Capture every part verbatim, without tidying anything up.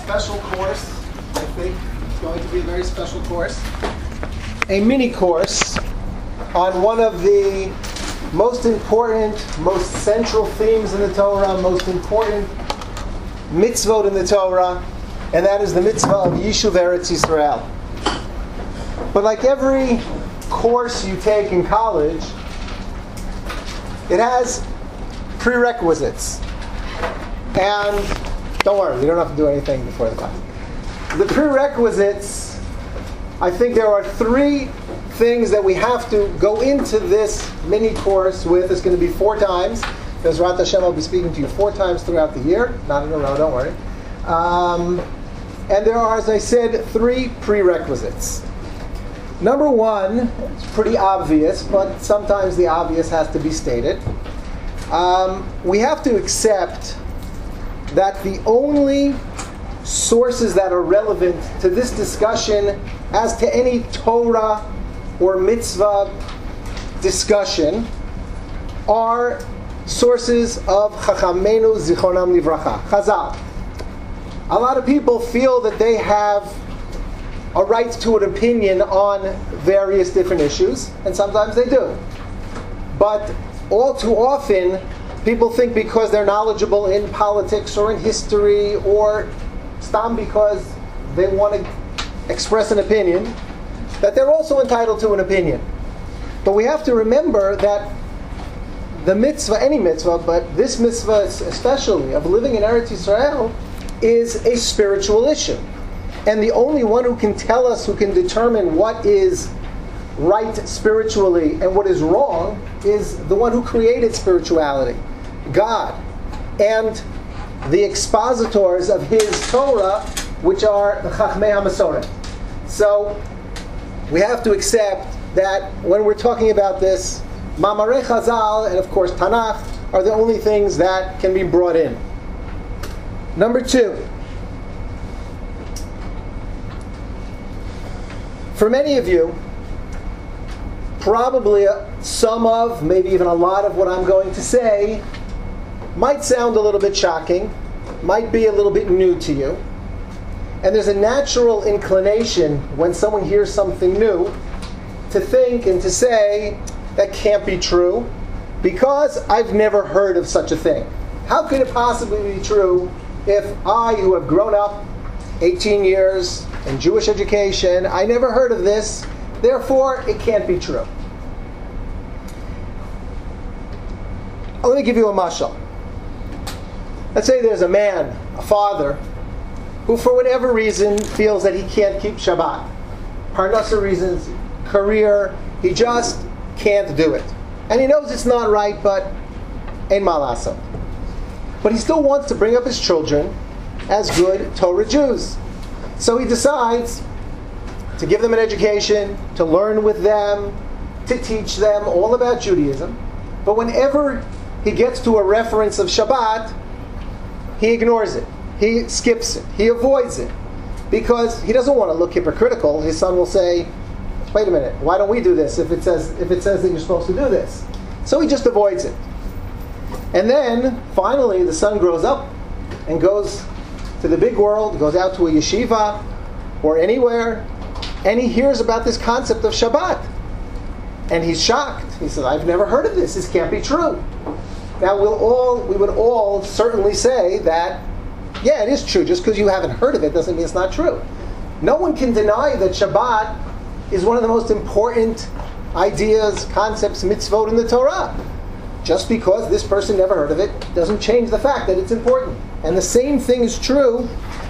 special course. I think it's going to be a very special course. A mini course on one of the most important, most central themes in the Torah, most important mitzvot in the Torah, and that is the mitzvah of Yishuv Eretz Yisrael. But like every course you take in college, it has prerequisites. And don't worry, you don't have to do anything before the class. The prerequisites, I think there are three things that we have to go into this mini course with. It's going to be four times. Bezrat Hashem, I'll be speaking to you four times throughout the year. Not in a row, don't worry. Um, and there are, as I said, three prerequisites. Number one, it's pretty obvious, but sometimes the obvious has to be stated. Um, we have to accept that the only sources that are relevant to this discussion as to any Torah or mitzvah discussion are sources of Chachamenu Zichronam Livracha, Chazal. A lot of people feel that they have a right to an opinion on various different issues, and sometimes they do. But all too often, people think because they're knowledgeable in politics or in history or stam because they want to express an opinion, that they're also entitled to an opinion. But we have to remember that the mitzvah, any mitzvah, but this mitzvah especially, of living in Eretz Yisrael, is a spiritual issue. And the only one who can tell us, who can determine what is right spiritually and what is wrong, is the one who created spirituality, God, and the expositors of His Torah, which are the Chachmei HaMasorah. So we have to accept that when we're talking about this, Mamarei Chazal and of course Tanakh are the only things that can be brought in. Number two, for many of you, probably some of, maybe even a lot of what I'm going to say might sound a little bit shocking, might be a little bit new to you. And there's a natural inclination when someone hears something new to think and to say, that can't be true, because I've never heard of such a thing. How could it possibly be true if I, who have grown up eighteen years in Jewish education, I never heard of this, therefore it can't be true? Let me give you a mashal. Let's say there's a man, a father, who for whatever reason feels that he can't keep Shabbat. Parnasa reasons, career, he just can't do it. And he knows it's not right, but ein ma lasot. But he still wants to bring up his children as good Torah Jews. So he decides to give them an education, to learn with them, to teach them all about Judaism. But whenever he gets to a reference of Shabbat, he ignores it. He skips it. He avoids it. Because he doesn't want to look hypocritical. His son will say, wait a minute, why don't we do this if it says if it says that you're supposed to do this? So he just avoids it. And then, finally, the son grows up and goes to the big world, goes out to a yeshiva or anywhere, and he hears about this concept of Shabbat. And he's shocked. He says, I've never heard of this. This can't be true. Now, we'll all, we would all certainly say that, yeah, it is true. Just because you haven't heard of it doesn't mean it's not true. No one can deny that Shabbat is one of the most important ideas, concepts, mitzvot in the Torah. Just because this person never heard of it doesn't change the fact that it's important. And the same thing is true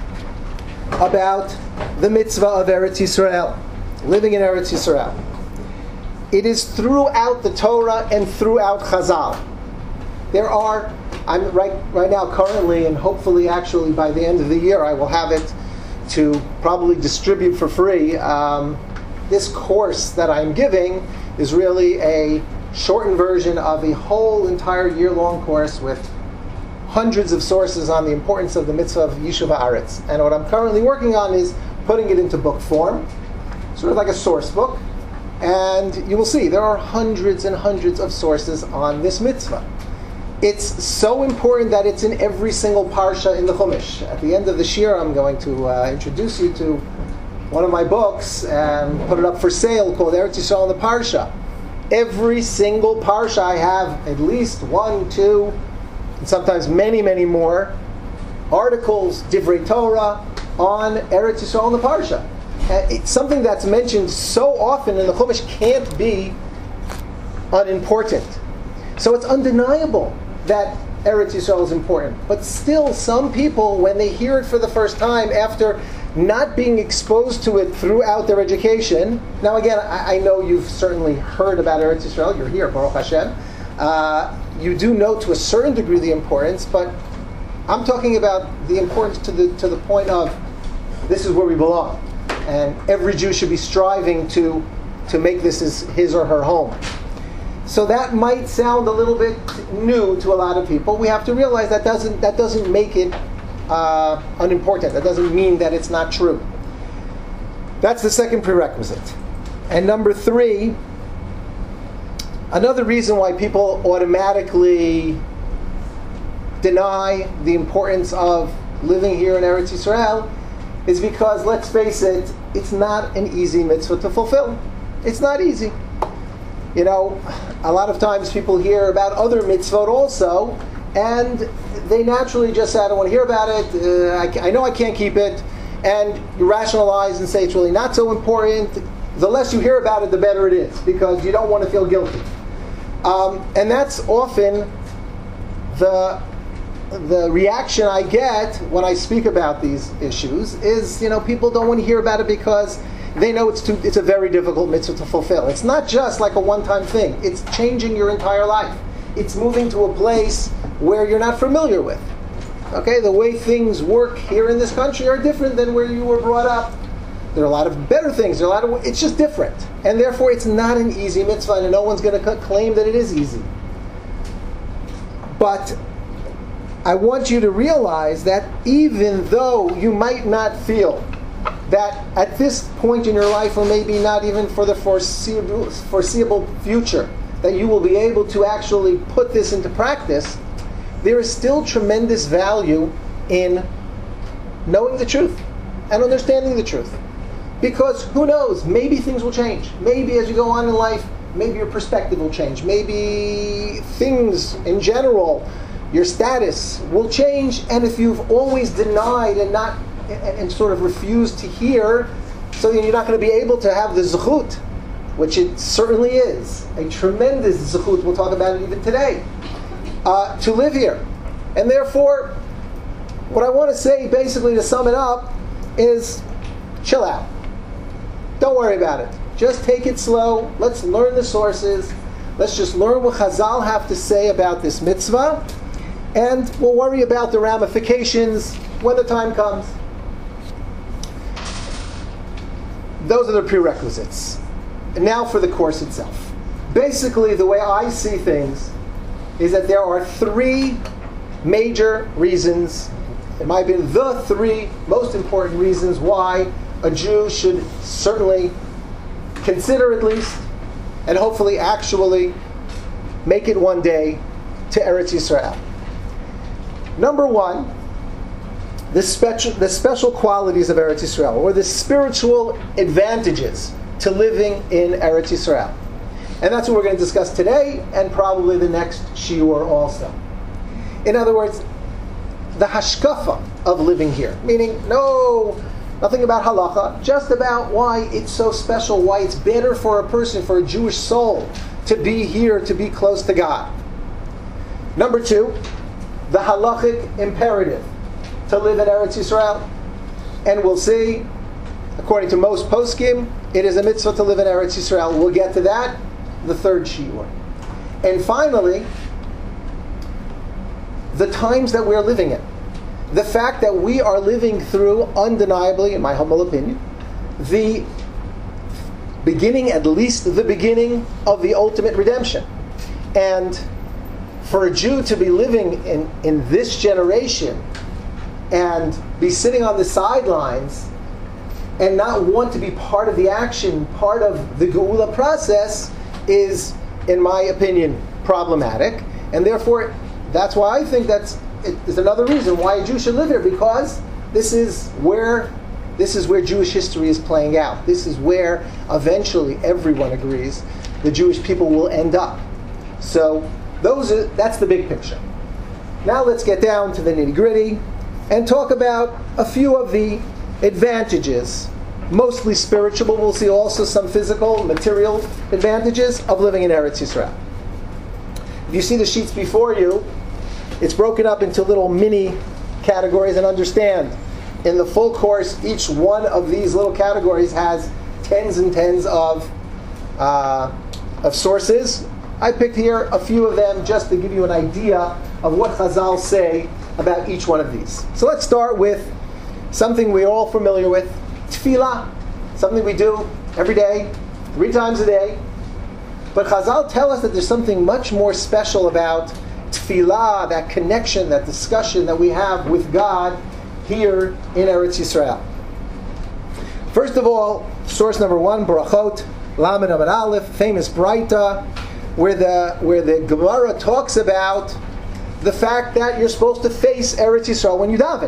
about the mitzvah of Eretz Yisrael, living in Eretz Yisrael. It is throughout the Torah and throughout Chazal. There are, I'm right right now currently, and hopefully actually by the end of the year I will have it to probably distribute for free. Um, this course that I'm giving is really a shortened version of a whole entire year-long course with hundreds of sources on the importance of the mitzvah of Yishuv Haaretz. And what I'm currently working on is putting it into book form, sort of like a source book. And you will see there are hundreds and hundreds of sources on this mitzvah. It's so important that it's in every single parsha in the Chumash. At the end of the shir, I'm going to uh, introduce you to one of my books and put it up for sale called Eretz Yisrael in the Parsha. Every single parsha I have at least one, two, and sometimes many, many more articles, Divrei Torah, on Eretz Yisrael in the Parsha. Uh, it's something that's mentioned so often in the Chumash can't be unimportant. So it's undeniable that Eretz Yisrael is important. But still, some people, when they hear it for the first time, after not being exposed to it throughout their education, now again, I, I know you've certainly heard about Eretz Yisrael, you're here, Baruch Hashem. Uh, you do know to a certain degree the importance, but I'm talking about the importance to the to the point of this is where we belong. And every Jew should be striving to, to make this his, his or her home. So that might sound a little bit new to a lot of people. We have to realize that doesn't that doesn't make it uh, unimportant. That doesn't mean that it's not true. That's the second prerequisite. And number three, another reason why people automatically deny the importance of living here in Eretz Yisrael is because, let's face it, it's not an easy mitzvah to fulfill. It's not easy. You know, a lot of times people hear about other mitzvot also, and they naturally just say, I don't want to hear about it, uh, I, I know I can't keep it, and you rationalize and say it's really not so important. The less you hear about it, the better it is, because you don't want to feel guilty. Um, and that's often the the reaction I get when I speak about these issues is, you know, people don't want to hear about it because they know it's too, it's a very difficult mitzvah to fulfill. It's not just like a one-time thing. It's changing your entire life. It's moving to a place where you're not familiar with. Okay, the way things work here in this country are different than where you were brought up. There are a lot of better things. There are a lot of. It's just different, and therefore it's not an easy mitzvah, and no one's going to claim that it is easy. But I want you to realize that even though you might not feel that at this point in your life, or maybe not even for the foreseeable, foreseeable future, that you will be able to actually put this into practice, there is still tremendous value in knowing the truth and understanding the truth. Because who knows, maybe things will change. Maybe as you go on in life, maybe your perspective will change. Maybe things in general, your status will change, and if you've always denied and not and, and sort of refused to hear, so then you're not going to be able to have the zechut, which it certainly is a tremendous zechut. We'll talk about it even today, uh, to live here. And therefore, what I want to say, basically, to sum it up, is chill out. Don't worry about it. Just take it slow. Let's learn the sources. Let's just learn what Chazal have to say about this mitzvah. And we'll worry about the ramifications when the time comes. Those are the prerequisites. And now for the course itself. Basically, the way I see things is that there are three major reasons, in my opinion, the three most important reasons why a Jew should certainly consider at least, and hopefully actually make it one day to Eretz Yisrael. Number one, the special, the special qualities of Eretz Yisrael, or the spiritual advantages to living in Eretz Yisrael. And that's what we're going to discuss today, and probably the next shiur also. In other words, the hashkafa of living here, meaning no, nothing about halacha, just about why it's so special, why it's better for a person, for a Jewish soul, to be here, to be close to God. Number two, the halachic imperative to live in Eretz Yisrael. And we'll see, according to most poskim, it is a mitzvah to live in Eretz Yisrael. We'll get to that, the third shiur. And finally, the times that we're living in. The fact that we are living through, undeniably, in my humble opinion, the beginning, at least the beginning, of the ultimate redemption. And for a Jew to be living in, in this generation and be sitting on the sidelines and not want to be part of the action, part of the Geula process, is, in my opinion, problematic. And therefore, that's why I think that's it is another reason why a Jew should live here, because this is where this is where Jewish history is playing out. This is where eventually everyone agrees the Jewish people will end up. So those are, that's the big picture. Now let's get down to the nitty-gritty and talk about a few of the advantages, mostly spiritual, but we'll see also some physical, material advantages of living in Eretz Yisrael. If you see the sheets before you, it's broken up into little mini categories, and understand, in the full course, each one of these little categories has tens and tens of uh, of sources. I picked here a few of them just to give you an idea of what Chazal say about each one of these. So let's start with something we're all familiar with, tefillah, something we do every day, three times a day. But Chazal tell us that there's something much more special about tefillah, that connection, that discussion that we have with God here in Eretz Yisrael. First of all, source number one, Barachot, Lamed Amud Aleph, famous Braita, where the where the Gemara talks about the fact that you're supposed to face Eretz Yisrael when you daven.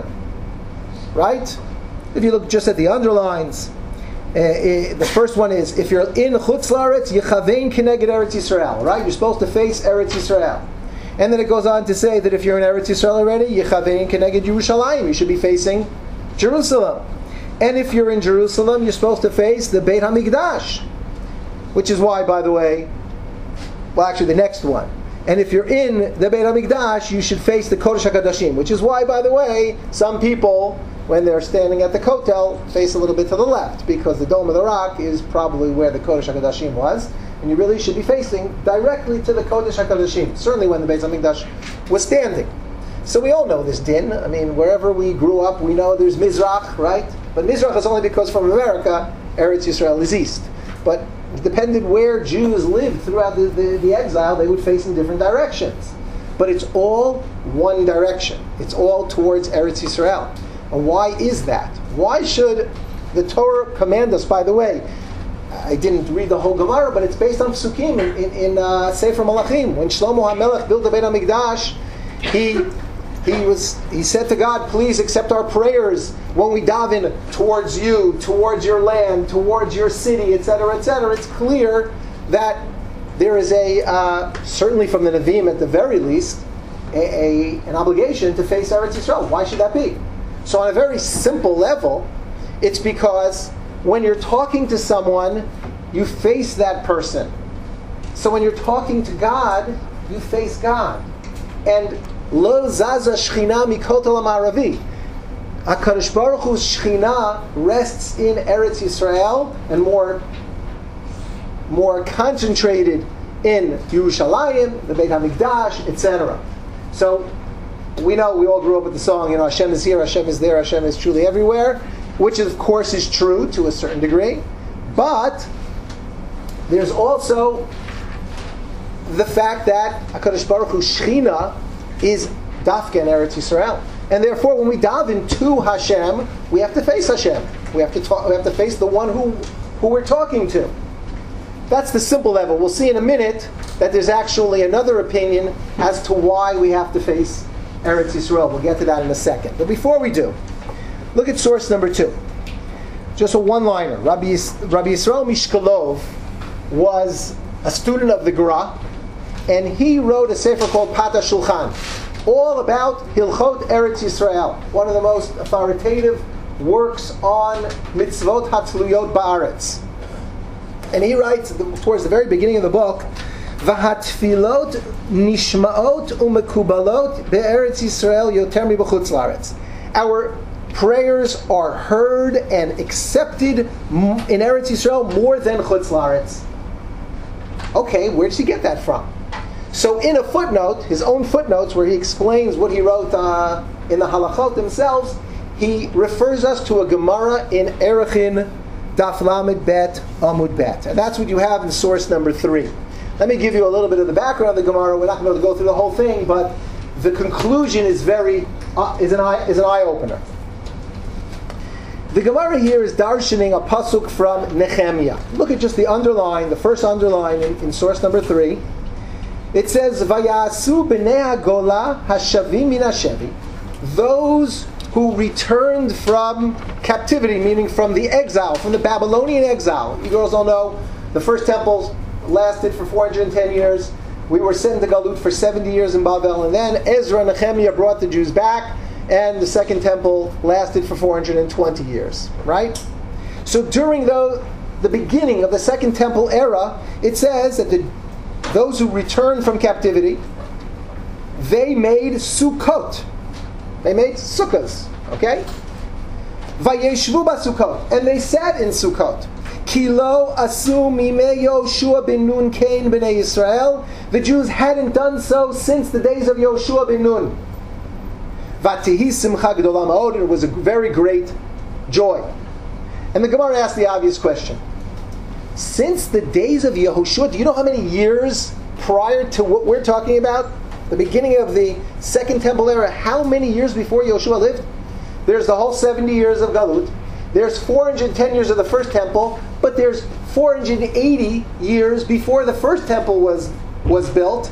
Right? If you look just at the underlines, uh, uh, the first one is, if you're in Chutz La'aretz, Yechavein Keneged Eretz Yisrael. Right? You're supposed to face Eretz Yisrael. And then it goes on to say that if you're in Eretz Yisrael already, Yechavein Keneged Yerushalayim. You should be facing Jerusalem. And if you're in Jerusalem, you're supposed to face the Beit HaMikdash. Which is why, by the way, well, actually the next one. And if you're in the Beit HaMikdash, you should face the Kodesh HaKadoshim, which is why, by the way, some people, when they're standing at the Kotel, face a little bit to the left, because the Dome of the Rock is probably where the Kodesh HaKadoshim was, and you really should be facing directly to the Kodesh HaKadoshim, certainly when the Beit HaMikdash was standing. So we all know this din. I mean, wherever we grew up, we know there's Mizrach, right? But Mizrach is only because from America, Eretz Yisrael is east. But depended where Jews lived throughout the, the, the exile, they would face in different directions. But it's all one direction. It's all towards Eretz Yisrael. And why is that? Why should the Torah command us? By the way, I didn't read the whole Gemara, but it's based on Psukim in, in, in uh, Sefer Malachim. When Shlomo HaMelech built the Beit HaMikdash, he he was he said to God, please accept our prayers when we daven towards you, towards your land, towards your city, et cetera, et cetera. It's clear that there is a, uh, certainly from the Nevi'im at the very least, a, a, an obligation to face Eretz Yisrael. Why should that be? So on a very simple level, it's because when you're talking to someone, you face that person. So when you're talking to God, you face God. And Lo zaza shchina mikotel ha'ma'aravi. HaKadosh Baruch Hu's shchina rests in Eretz Yisrael and more, more concentrated in Yerushalayim, the Beit HaMikdash, et cetera. So we know, we all grew up with the song, you know, Hashem is here, Hashem is there, Hashem is truly everywhere, which of course is true to a certain degree. But there's also the fact that HaKadosh Baruch Hu's shchina is dafka in Eretz Yisrael. And therefore, when we daven to Hashem, we have to face Hashem. We have to talk, we have to face the one who, who we're talking to. That's the simple level. We'll see in a minute that there's actually another opinion as to why we have to face Eretz Yisrael. We'll get to that in a second. But before we do, look at source number two. Just a one-liner. Rabbi, Yis, Rabbi Yisrael Mishkalov was a student of the Gra, and he wrote a sefer called Pata Shulchan, all about Hilchot Eretz Yisrael, one of the most authoritative works on mitzvot hatzluyot ba'aretz. And he writes, towards the very beginning of the book, V'hatfilot nishmaot umekubalot be'eretz Yisrael yoter mi b'chutz la'aretz. Our prayers are heard and accepted in Eretz Yisrael more than chutz la'aretz. Okay, where did he get that from? So in a footnote, his own footnotes, where he explains what he wrote uh, in the halachot themselves, he refers us to a Gemara in Erechin Daf Lamed Bet Amud Bet. And that's what you have in source number three. Let me give you a little bit of the background of the Gemara. We're not going to go through the whole thing, but the conclusion is very uh, is an eye is an eye opener. The Gemara here is darshaning a pasuk from Nehemiah. Look at just the underline, the first underline in, in source number three. It says, Vayasu b'nei hagola hashavim min hashevi. Those who returned from captivity, meaning from the exile, from the Babylonian exile. You girls all know the first temple lasted for four hundred ten years. We were sent into Galut for seventy years in Babel, and then Ezra and Nehemiah brought the Jews back, and the second temple lasted for four hundred twenty years, right? So during the, the beginning of the second temple era, it says that the, those who returned from captivity, they made Sukkot. They made sukkahs, okay? Vayeshvu b'sukkot, and they sat in Sukkot. Kilo asu mimei Yoshua ben Nun kain b'nei Yisrael. The Jews hadn't done so since the days of Yoshua ben Nun. Vatihi simcha gedola ma'od, and it was a very great joy. And the Gemara asked the obvious question. Since the days of Yehoshua, do you know how many years prior to what we're talking about? The beginning of the Second Temple era, how many years before Yoshua lived? There's the whole seventy years of Galut. There's four hundred ten years of the first temple, but there's four hundred eighty years before the first temple was, was built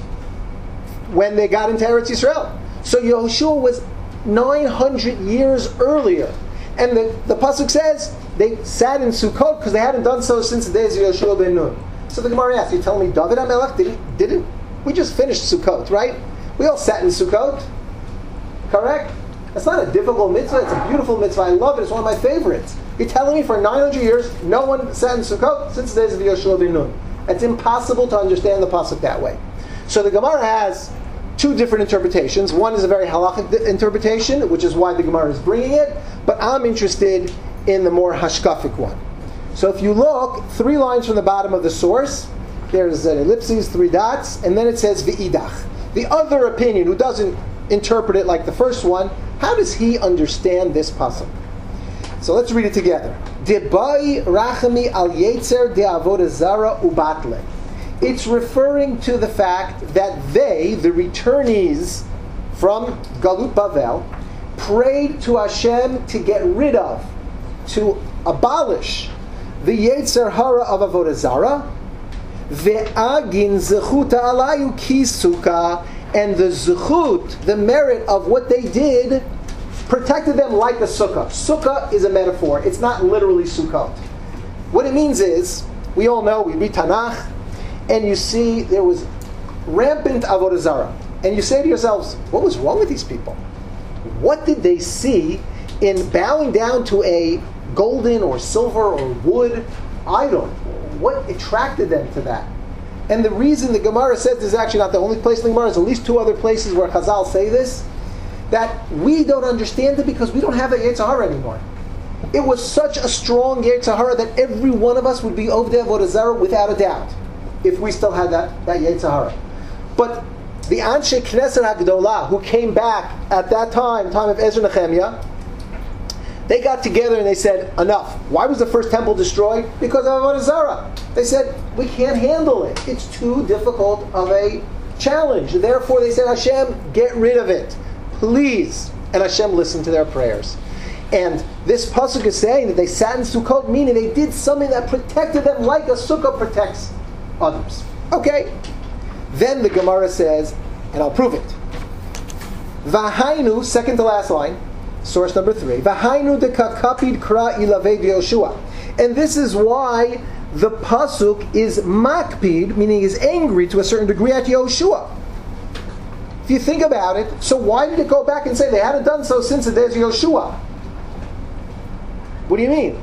when they got into Eretz Yisrael. So Yoshua was nine hundred years earlier. And the, the Pasuk says they sat in Sukkot because they hadn't done so since the days of Yoshua ben Nun. So the Gemara asks, you telling me David HaMelech didn't, didn't? We just finished Sukkot, right? We all sat in Sukkot. Correct? It's not a difficult mitzvah. It's a beautiful mitzvah. I love it. It's one of my favorites. You're telling me for nine hundred years, no one sat in Sukkot since the days of Yoshua ben Nun. It's impossible to understand the pasuk that way. So the Gemara has two different interpretations. One is a very halachic interpretation, which is why the Gemara is bringing it. But I'm interested in the more hashkafic one. So if you look, three lines from the bottom of the source, there's an ellipses, three dots, and then it says v'idach. The other opinion, who doesn't interpret it like the first one, how does he understand this pasuk? So let's read it together. Debai rachami al yetzer de avodah zara ubatle. It's referring to the fact that they, the returnees from Galut Bavel, prayed to Hashem to get rid of, to abolish the yetzer hara of avodah zara, ve'agin zechuta alayu ki sukkah, and the zechut, the merit of what they did, protected them like a sukkah. Sukkah is a metaphor. It's not literally Sukkot. What it means is, we all know, we read Tanakh, and you see there was rampant avodah zarah. And you say to yourselves, what was wrong with these people? What did they see in bowing down to a golden or silver or wood idol? What attracted them to that? And the reason the Gemara says this is actually not the only place in the Gemara, there's at least two other places where Chazal say this, that we don't understand it because we don't have a Yetzer Hara anymore. It was such a strong Yetzer Hara that every one of us would be Ovdei Avodah Zarah without a doubt, if we still had that, that Yetzer Hara. But the Anshe Knesset HaGdolah, who came back at that time, time of Ezra and Nehemiah, they got together and they said, enough. Why was the first temple destroyed? Because of Avodah Zarah. They said, we can't handle it. It's too difficult of a challenge. Therefore, they said, Hashem, get rid of it. Please. And Hashem listened to their prayers. And this pasuk is saying that they sat in Sukkot, meaning they did something that protected them like a sukkah protects others. Okay. Then the Gemara says, and I'll prove it. Vahainu, second to last line, source number three. Vahainu de kakapid kra ilavei Yoshua. And this is why the pasuk is makpid, meaning is angry to a certain degree at Yoshua. If you think about it, so why did it go back and say they hadn't done so since the days of Yoshua? What do you mean?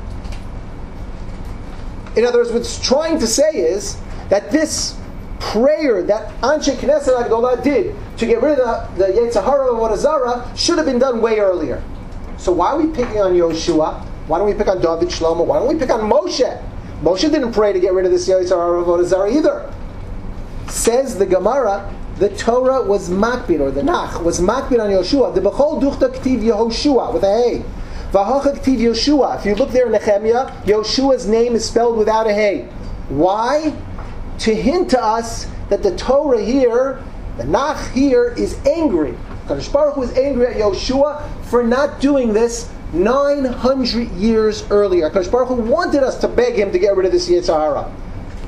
In other words, what it's trying to say is that this prayer that Anshe Knesset HaGdolah did to get rid of the, the Yetzer Hara of Avodah Zarah should have been done way earlier. So why are we picking on Yoshua? Why don't we pick on David Shlomo? Why don't we pick on Moshe? Moshe didn't pray to get rid of this Yetzer Hara of Avodah Zarah either. Says the Gemara, the Torah was makbid, or the Nach, was makbid on Yoshua. The Bechol Duchta Ktiv Yehoshua, with a Hey. Vahocha Ktiv Yoshua. If you look there in Nehemiah, Yoshua's name is spelled without a Hey. Why? To hint to us that the Torah here, the Nach here, is angry. Kadosh Baruch Hu is angry at Yoshua for not doing this nine hundred years earlier. Kadosh Baruch Hu wanted us to beg him to get rid of this Yetzer Hara.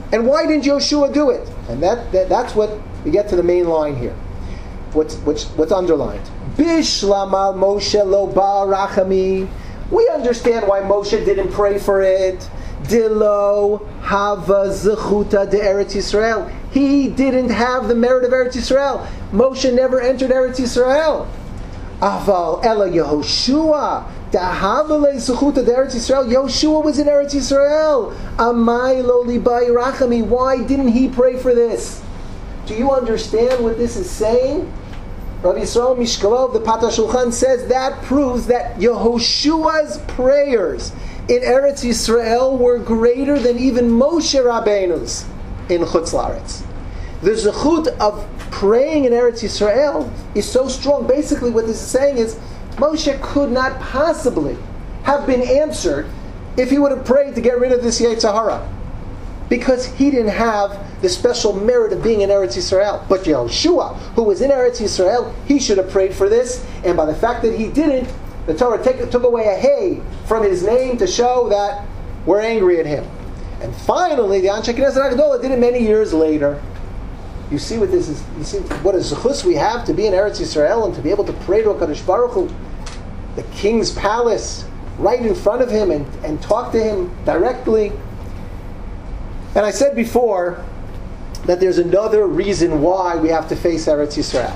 And why didn't Yoshua do it? And that, that that's what we get to the main line here. What's what's, what's underlined? Bishlamal Moshe lo ba rachami. We understand why Moshe didn't pray for it. Dilo hava zechuta de Eretz Yisrael. He didn't have the merit of Eretz Yisrael. Moshe never entered Eretz Yisrael. Aval ela Yehoshua. Dahavale zechuta de Eretz Yisrael. Yoshua was in Eretz Yisrael. Amai lo libai rachami. Why didn't he pray for this? Do you understand what this is saying? Rabbi Yisrael Mishkalov, the Patah Shulchan, says that proves that Yehoshua's prayers in Eretz Yisrael were greater than even Moshe Rabbeinu's in Chutz La'aretz. The zechut of praying in Eretz Yisrael is so strong. Basically what this is saying is Moshe could not possibly have been answered if he would have prayed to get rid of this Yetzer Hara, because he didn't have the special merit of being in Eretz Yisrael. But Yehoshua, who was in Eretz Yisrael, he should have prayed for this, and by the fact that he didn't, the Torah take, took away a hey from his name to show that we're angry at him. And finally, the Anshe Knesset HaGedolah did it many years later. You see what this is, you see what a zechus we have to be in Eretz Yisrael and to be able to pray to HaKadosh Baruch Hu, the king's palace, right in front of him, and, and talk to him directly. And I said before that there's another reason why we have to face Eretz Yisrael.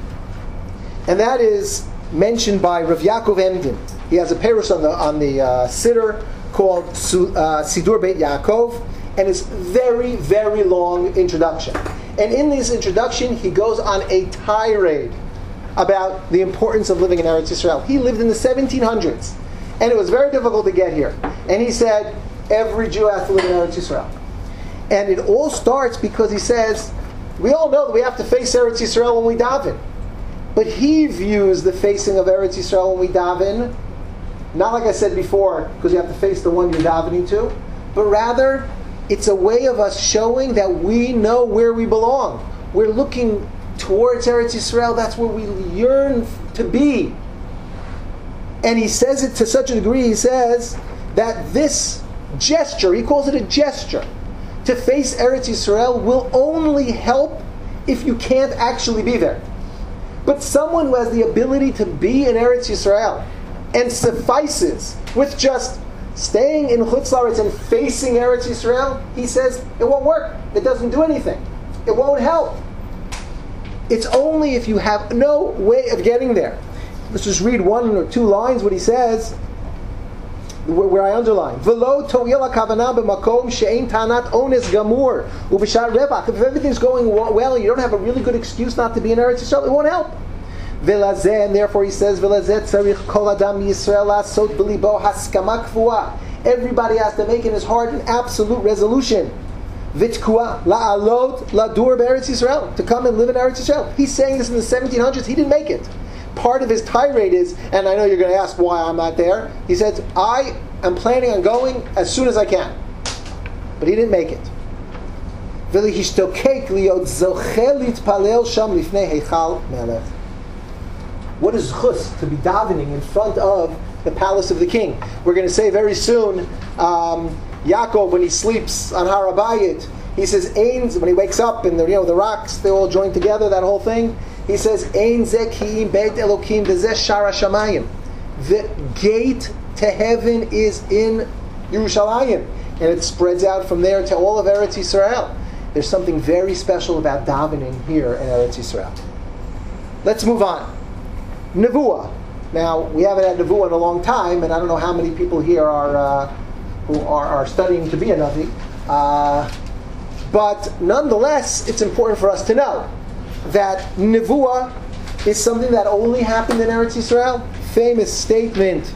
And that is mentioned by Rav Yaakov Emden. He has a perush on the on the uh, Siddur called uh, Sidur Beit Yaakov, and it's very, very long introduction. And in this introduction, he goes on a tirade about the importance of living in Eretz Yisrael. He lived in the seventeen hundreds, and it was very difficult to get here. And he said, every Jew has to live in Eretz Yisrael. And it all starts because he says, we all know that we have to face Eretz Yisrael when we daven. But he views the facing of Eretz Yisrael when we daven, not like I said before, because you have to face the one you're davening to, but rather, it's a way of us showing that we know where we belong. We're looking towards Eretz Yisrael, that's where we yearn to be. And he says it to such a degree, he says that this gesture, he calls it a gesture, to face Eretz Yisrael will only help if you can't actually be there. But someone who has the ability to be in Eretz Yisrael and suffices with just staying in Chutz La'aretz and facing Eretz Yisrael, he says it won't work. It doesn't do anything. It won't help. It's only if you have no way of getting there. Let's just read one or two lines what he says, where I underline. V'lo to'il ha'kavanah b'makom she'ein tanat ones gamur u'b'shar revach. If everything's going well and you don't have a really good excuse not to be in Eretz Yisrael, it won't help. V'lazeh, and therefore he says, V'lazeh tzarich kol adam Yisrael la'asot b'libo haskama kfuah. Everybody has to make in his heart an absolute resolution. V'tkua la'alot ladur b'Eretz Yisrael, to come and live in Eretz Yisrael. He's saying this in the seventeen hundreds. He didn't make it. Part of his tirade is, and I know you're going to ask why I'm not there, he says, I am planning on going as soon as I can. But he didn't make it. What is chus? To be davening in front of the palace of the king. We're going to say very soon, um, Yaakov, when he sleeps on Har HaBayit, he says, Ein, when he wakes up and the, you know, the rocks, they all join together, that whole thing. He says, Ein zeh ki'im beit Elokim v'zeh shara shamayim. The gate to heaven is in Yerushalayim. And it spreads out from there to all of Eretz Yisrael. There's something very special about davening here in Eretz Yisrael. Let's move on. Nevuah. Now, we haven't had Nevuah in a long time, and I don't know how many people here are uh, who are, are studying to be a Navi. Uh, but nonetheless, it's important for us to know that Nevuah is something that only happened in Eretz Yisrael. Famous statement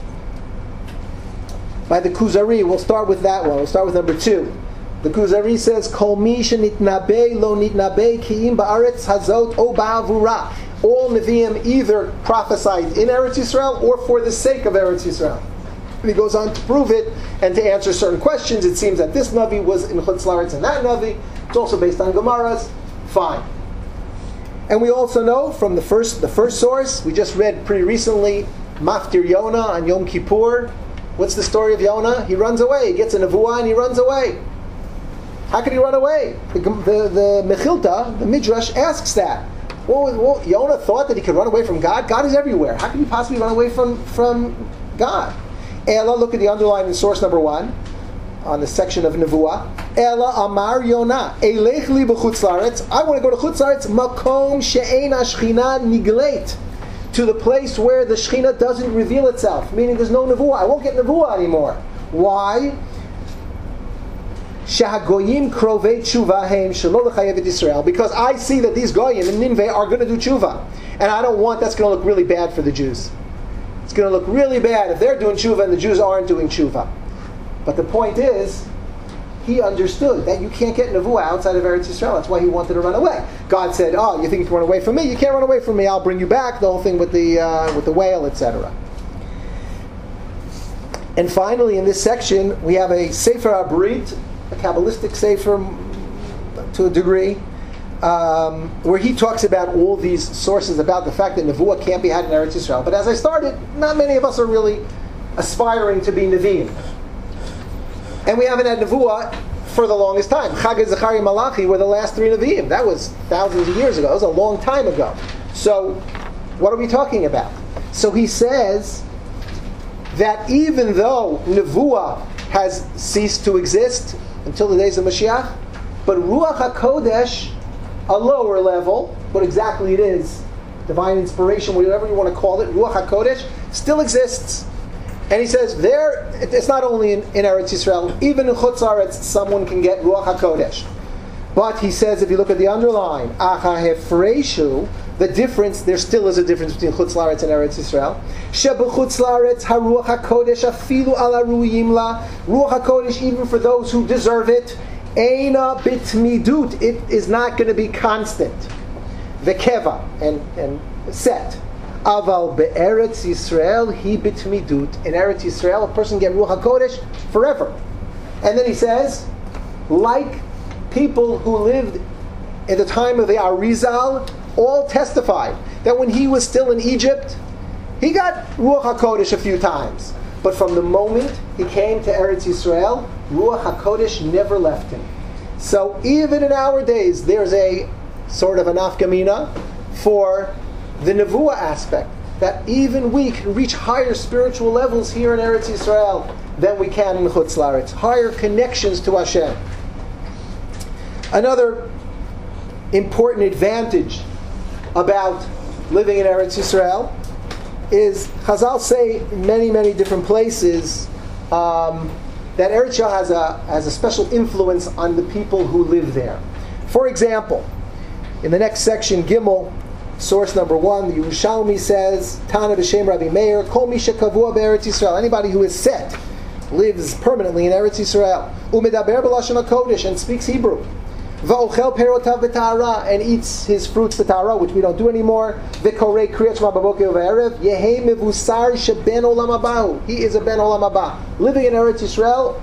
by the Kuzari. We'll start with that one. We'll start with number two. The Kuzari says, Kol mi shenitnabei lo nitnabei ki'im ba'aretz hazot o ba'avura. All Nevi'im either prophesied in Eretz Yisrael or for the sake of Eretz Yisrael. And he goes on to prove it and to answer certain questions. It seems that this Navi was in Chutz La'aretz and that Navi. It's also based on Gemaras. Fine. And we also know from the first the first source, we just read pretty recently, Maftir Yonah on Yom Kippur. What's the story of Yonah? He runs away. He gets a Nevuah and he runs away. How could he run away? The, the, the Mechilta, the Midrash, asks that. Well, well, Yonah thought that he could run away from God. God is everywhere. How can you possibly run away from, from God? Ella, look at the underline in source number one, on the section of Nevuah. Ella Amar Yonah, Elech li b'chutz laaretz. I want to go to chutz laaretz, makom she'ein hashchina nigleit, to the place where the Shechina doesn't reveal itself, meaning there's no Nevuah. I won't get Nevuah anymore. Why? Shahagoyim krovei tshuva heim shelo l'chayev et Yisrael, because I see that these goyim in Nineveh are going to do tshuva, and I don't want that's going to look really bad for the Jews. It's going to look really bad if they're doing tshuva and the Jews aren't doing tshuva. But the point is, he understood that you can't get Nevuah outside of Eretz Yisrael. That's why he wanted to run away. God said, "Oh, you think you can run away from me? You can't run away from me. I'll bring you back." The whole thing with the uh, with the whale, et cetera. And finally, in this section, we have a Sefer HaBrit, a Kabbalistic Sefer to a degree, um, where he talks about all these sources about the fact that Nevuah can't be had in Eretz Yisrael. But as I started, not many of us are really aspiring to be Nevi'im. And we haven't had Nevuah for the longest time. Chaggai, Zechariah, Malachi were the last three Nevi'im. That was thousands of years ago. That was a long time ago. So, what are we talking about? So he says that even though Nevuah has ceased to exist until the days of Mashiach, but Ruach HaKodesh, a lower level, what exactly it is, divine inspiration, whatever you want to call it, Ruach HaKodesh, still exists. And he says, there, it's not only in, in Eretz Yisrael, even in Chutz Laaretz, someone can get Ruach HaKodesh. But he says, if you look at the underline, Acha Hefreshu, the difference, there still is a difference between Chutz Laaretz and Eretz Yisrael. Shebuchutz Laaretz haruach hakodesh afilu ala ruiyim la. Ruach hakodesh, even for those who deserve it, eina bitmidut. It is not going to be constant. Vekeva and and set. Aval be'eretz Yisrael hi bitmidut. In Eretz Yisrael, a person get Ruach hakodesh forever. And then he says, like people who lived in the time of the Arizal, all testified that when he was still in Egypt, he got Ruach HaKodesh a few times. But from the moment he came to Eretz Yisrael, Ruach HaKodesh never left him. So even in our days, there's a sort of an nafkamina for the Nevuah aspect, that even we can reach higher spiritual levels here in Eretz Yisrael than we can in Chutz Laaretz, higher connections to Hashem. Another important advantage about living in Eretz Yisrael is, Chazal say in many, many different places um, that Eretz Yisrael has a, has a special influence on the people who live there. For example, in the next section, Gimel, source number one, the Yerushalmi says, Tana b'shem Rabbi Meir, Kol mi shekavua be'Eretz Yisrael, anybody who is set, lives permanently in Eretz Yisrael, umedaber b'lashon HaKodesh, and speaks Hebrew, Va'ochel perotav v'ta'ara, and eats his fruits v'ta'ara, which we don't do anymore. V'korei kriyat shema b'boker v'erev. Yehei mevusar sheben olam habahu. He is a ben olam haba. Living in Eretz Yisrael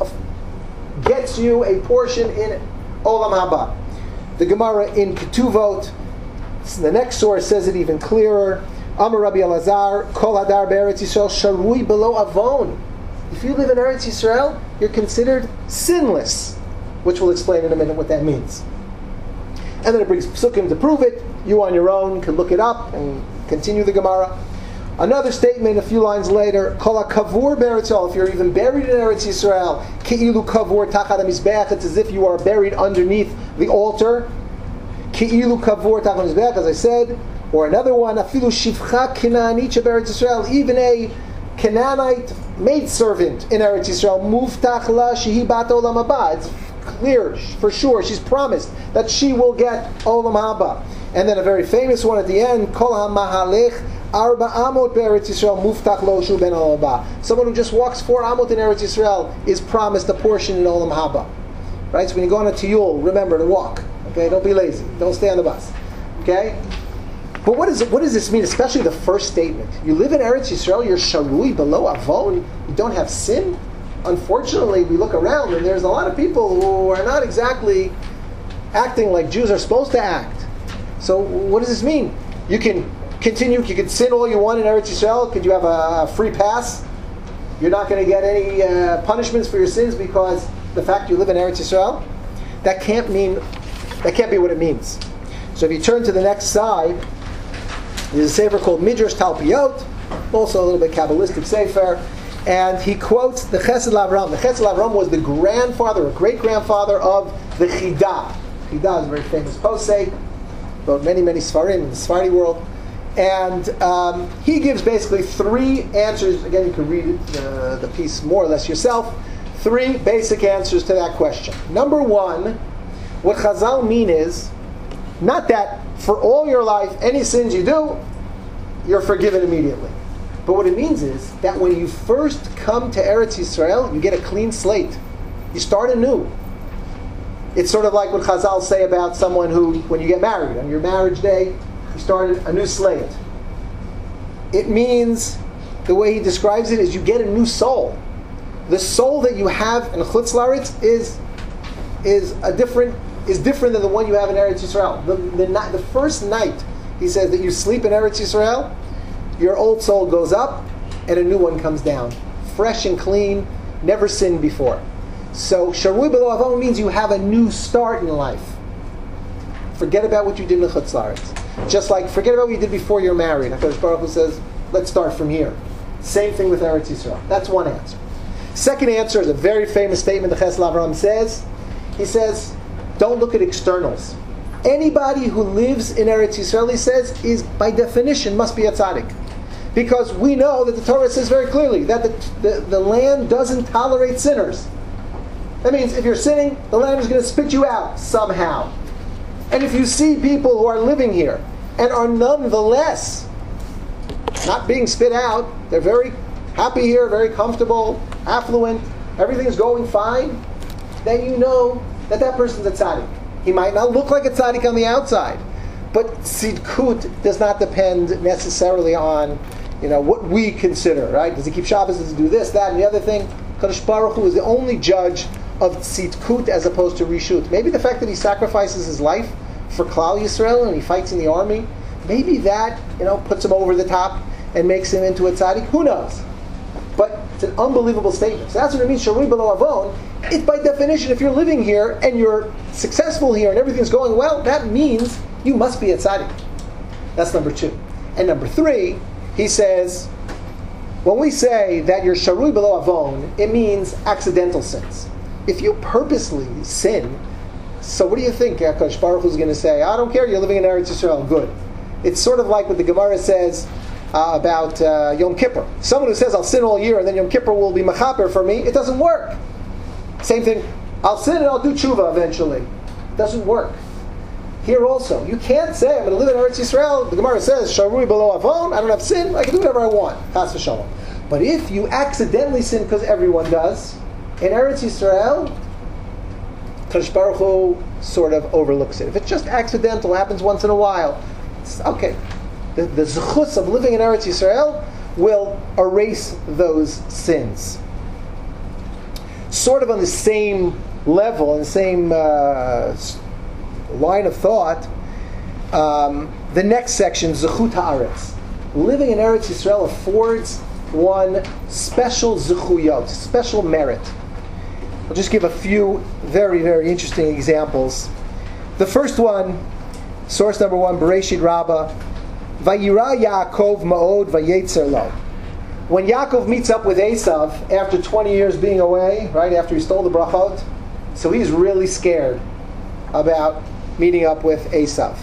gets you a portion in olam haba. The Gemara in Ketuvot, the next source says it even clearer. Amar Rabbi Elazar, Kol hadar be'Eretz Yisrael sharui below avon. If you live in Eretz Yisrael, you're considered sinless, which we'll explain in a minute what that means. And then it brings psukim to prove it. You on your own can look it up and continue the Gemara. Another statement a few lines later, Kol HaKavur be'Eretz Yisrael, if you're even buried in Eretz Yisrael, Ki'ilu kavur tachat hamizbeach, it's as if you are buried underneath the altar. Ki'ilu kavur tachat hamizbeach, as I said. Or another one, Afilu shivcha kinanit she'Eretz Yisrael, even a Canaanite maidservant in Eretz Yisrael, muftach la shehi bat olam haba. It's clear for sure, she's promised that she will get olam haba. And then a very famous one at the end, Kol ha'mahalech arba amot be'Eretz Yisrael muftach lo shu ben olam haba. Someone who just walks four amot in Eretz Yisrael is promised a portion in olam haba. Right? So when you go on a tiyul, remember to walk. Okay, don't be lazy. Don't stay on the bus. Okay. But what, is it, what does this mean, especially the first statement? You live in Eretz Yisrael, you're sharui below avon, you don't have sin? Unfortunately, we look around and there's a lot of people who are not exactly acting like Jews are supposed to act. So what does this mean? You can continue, you can sin all you want in Eretz Yisrael, could you have a free pass? You're not going to get any uh, punishments for your sins because the fact you live in Eretz Yisrael? that can't mean, that can't be what it means. So if you turn to the next side, there's a sefer called Midrash Talpiot, also a little bit Kabbalistic sefer, and he quotes the Chesed Lavram. The Chesed Lavram was the grandfather, or great-grandfather of the Chidah. Chidah is a very famous posek, wrote many, many Sfarim in the Sephardi world. And um, he gives basically three answers. Again, you can read it, uh, the piece more or less yourself. Three basic answers to that question. Number one, what Chazal mean is, not that for all your life, any sins you do, you're forgiven immediately. But what it means is that when you first come to Eretz Yisrael, you get a clean slate. You start anew. It's sort of like what Chazal say about someone who, when you get married, on your marriage day, you started a new slate. It means, the way he describes it, is you get a new soul. The soul that you have in Chutz La'aretz is is a different is different than the one you have in Eretz Yisrael. The, the, the first night, he says, that you sleep in Eretz Yisrael, your old soul goes up and a new one comes down, fresh and clean, never sinned before. So Sharui B'lo Avon means you have a new start in life. Forget about what you did in Chutz La'aretz. Just like, forget about what you did before you're married. HaKadosh Baruch Hu says, let's start from here. Same thing with Eretz Yisrael. That's one answer. Second answer is a very famous statement that Chesed Lavram says. He says, don't look at externals. Anybody who lives in Eretz Yisrael, he says, is by definition must be a tzaddik. Because we know that the Torah says very clearly that the, the, the land doesn't tolerate sinners. That means if you're sinning, the land is going to spit you out somehow. And if you see people who are living here and are nonetheless not being spit out, they're very happy here, very comfortable, affluent, everything's going fine, then you know that that person's a tzaddik. He might not look like a tzaddik on the outside, but tzidkut does not depend necessarily on, you know, what we consider, right? Does he keep Shabbos? Does he do this, that, and the other thing? Kadosh Baruch Hu is the only judge of tzidkut as opposed to reshut. Maybe the fact that he sacrifices his life for Klal Yisrael and he fights in the army, maybe that, you know, puts him over the top and makes him into a tzaddik. Who knows? But it's an unbelievable statement. So that's what it means, Sharui B'lo Avon. It's by definition, if you're living here and you're successful here and everything's going well, that means you must be a tzaddik. That's number two. And number three, he says, when we say that you're Sharui B'lo Avon, it means accidental sins. If you purposely sin, so what do you think HaKadosh Baruch Hu is going to say? I don't care, you're living in Eretz Yisrael, good. It's sort of like what the Gemara says uh, about uh, Yom Kippur. Someone who says, I'll sin all year and then Yom Kippur will be mechaper for me, it doesn't work. Same thing, I'll sin and I'll do tshuva eventually. It doesn't work. Here also, you can't say, I'm going to live in Eretz Yisrael. The Gemara says, Sharui B'lo Avon, I don't have sin, I can do whatever I want. Chas v'shalom. But if you accidentally sin, because everyone does, in Eretz Yisrael, Kadosh Baruch Hu sort of overlooks it. If it's just accidental, happens once in a while, it's okay. The, the zechus of living in Eretz Yisrael will erase those sins. Sort of on the same level, on the same uh, line of thought, um, the next section, Zechut Haaretz. Living in Eretz Yisrael affords one special zechuyot, special merit. I'll just give a few very, very interesting examples. The first one, source number one, Bereshit Rabbah, Vayira Yaakov Ma'od Vayetzer Lo. When Yaakov meets up with Esav after twenty years being away, right, after he stole the brachot, so he's really scared about meeting up with Esav.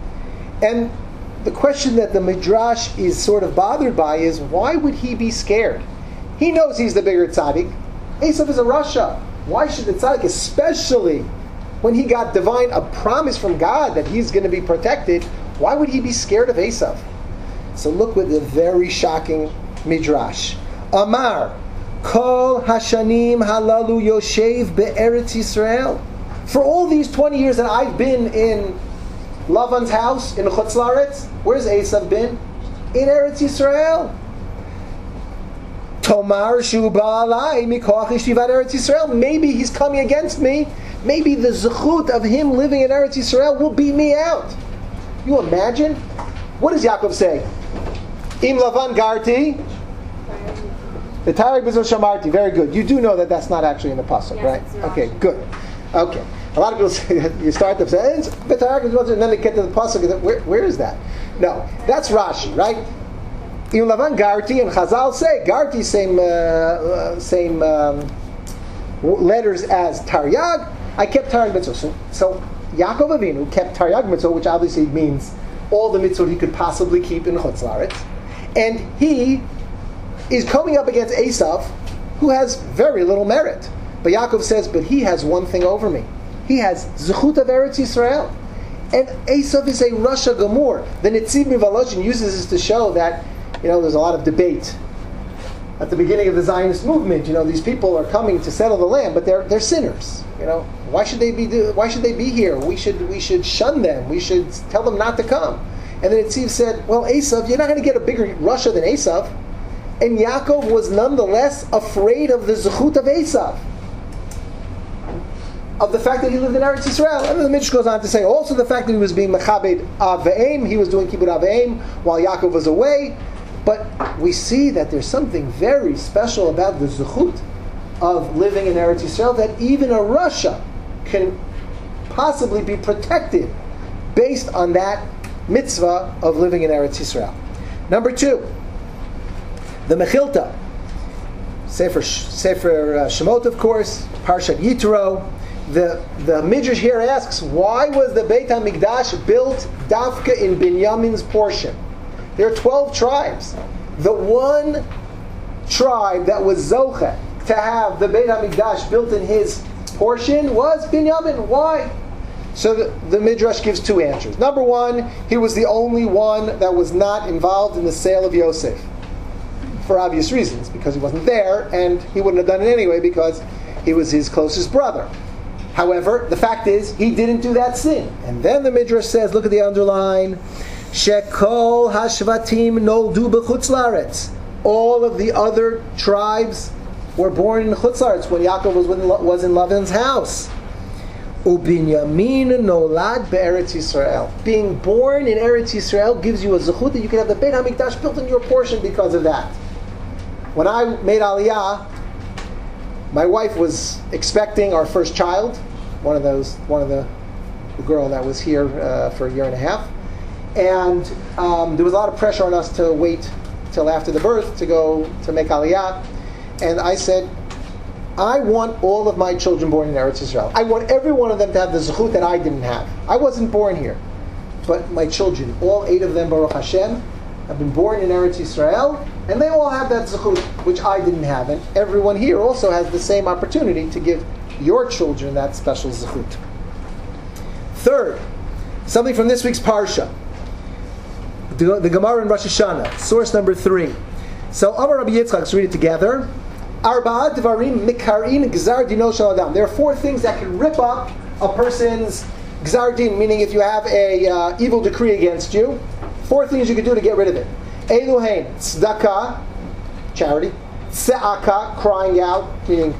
And the question that the Midrash is sort of bothered by is, why would he be scared? He knows he's the bigger tzaddik. Esav is a rasha. Why should the tzaddik, especially when he got divine, a promise from God that he's going to be protected, why would he be scared of Esav? So look with the very shocking Midrash. Amar, Kol Hashanim Halalu Yoshev Be'eretz Yisrael. For all these twenty years that I've been in Lavan's house in Chutz La'aretz, where's Esav been? In Eretz Yisrael. Tomar Shu Ba'alai Mikoach Yeshivat Eretz Yisrael. Maybe he's coming against me. Maybe the zechut of him living in Eretz Yisrael will beat me out. You imagine? What does Yaakov say? Im Lavan Garti. The Tarek B'Zon Shamarti. Very good. You do know that that's not actually in the pasuk, yes, right? Okay, good. Okay. A lot of people say, you start them saying, and then they get to the pasuk. Where, where is that? No, that's Rashi, right? In Lavan Garti, and Chazal say Garti same uh, same um, letters as Taryag. I kept Taryag mitzvah. So, so Yaakov Avinu kept Taryag mitzvah, which obviously means all the mitzvot he could possibly keep in Chutz La'aretz, and he is coming up against Esav, who has very little merit. But Yaakov says, but he has one thing over me. He has Zechut of Eretz Yisrael. And Esav is a Rasha Gamur. The Netziv Mivolozhin uses this to show that, you know, there's a lot of debate. At the beginning of the Zionist movement, you know, these people are coming to settle the land, but they're they're sinners. You know, why should they be why should they be here? We should we should shun them. We should tell them not to come. And then Netziv said, well, Esav, you're not going to get a bigger Rasha than Esav. And Yaakov was nonetheless afraid of the Zechut of Esav, of the fact that he lived in Eretz Yisrael. And then the Midrash goes on to say also the fact that he was being Mechabed Av Ve'em, he was doing Kibbud Av Ve'em while Yaakov was away. But we see that there's something very special about the Zechut of living in Eretz Yisrael, that even a Rasha can possibly be protected based on that mitzvah of living in Eretz Yisrael. Number two, the Mechilta, Sefer, Sefer uh, Shemot, of course, Parshat Yitro. The the Midrash here asks, why was the Beit HaMikdash built Dafka in Binyamin's portion? There are twelve tribes. The one tribe that was Zoche to have the Beit HaMikdash built in his portion was Binyamin. Why? So the, the Midrash gives two answers. Number one, he was the only one that was not involved in the sale of Yosef, for obvious reasons, because he wasn't there, and he wouldn't have done it anyway because he was his closest brother. However, the fact is, he didn't do that sin. And then the Midrash says, look at the underline, Shekol hashvatim noldu b'chutz la'aretz. All of the other tribes were born in Chutz La'aretz when Yaakov was, was in Lavan's house. Ubinyamin nolad be'eretz Yisrael. Being born in Eretz Yisrael gives you a zechut that you can have the Beit HaMikdash built in your portion because of that. When I made Aliyah, my wife was expecting our first child, one of those, one of the, the girl that was here uh, for a year and a half, and um, there was a lot of pressure on us to wait till after the birth to go to make Aliyah, and I said, I want all of my children born in Eretz Yisrael. I want every one of them to have the zechut that I didn't have. I wasn't born here, but my children, all eight of them, Baruch Hashem, have been born in Eretz Yisrael, and they all have that zechut, which I didn't have. And everyone here also has the same opportunity to give your children that special zechut. Third, something from this week's Parsha, the, the Gemara in Rosh Hashanah, source number three. So, Amar Rabbi Yitzchak, let's read it together. Arba'a dvarim mikarin gzar dino shel adam. There are four things that can rip up a person's gzar din, meaning if you have a uh, evil decree against you, four things you can do to get rid of it. Eluhain, tzedakah, charity. Tze'aka, crying out, meaning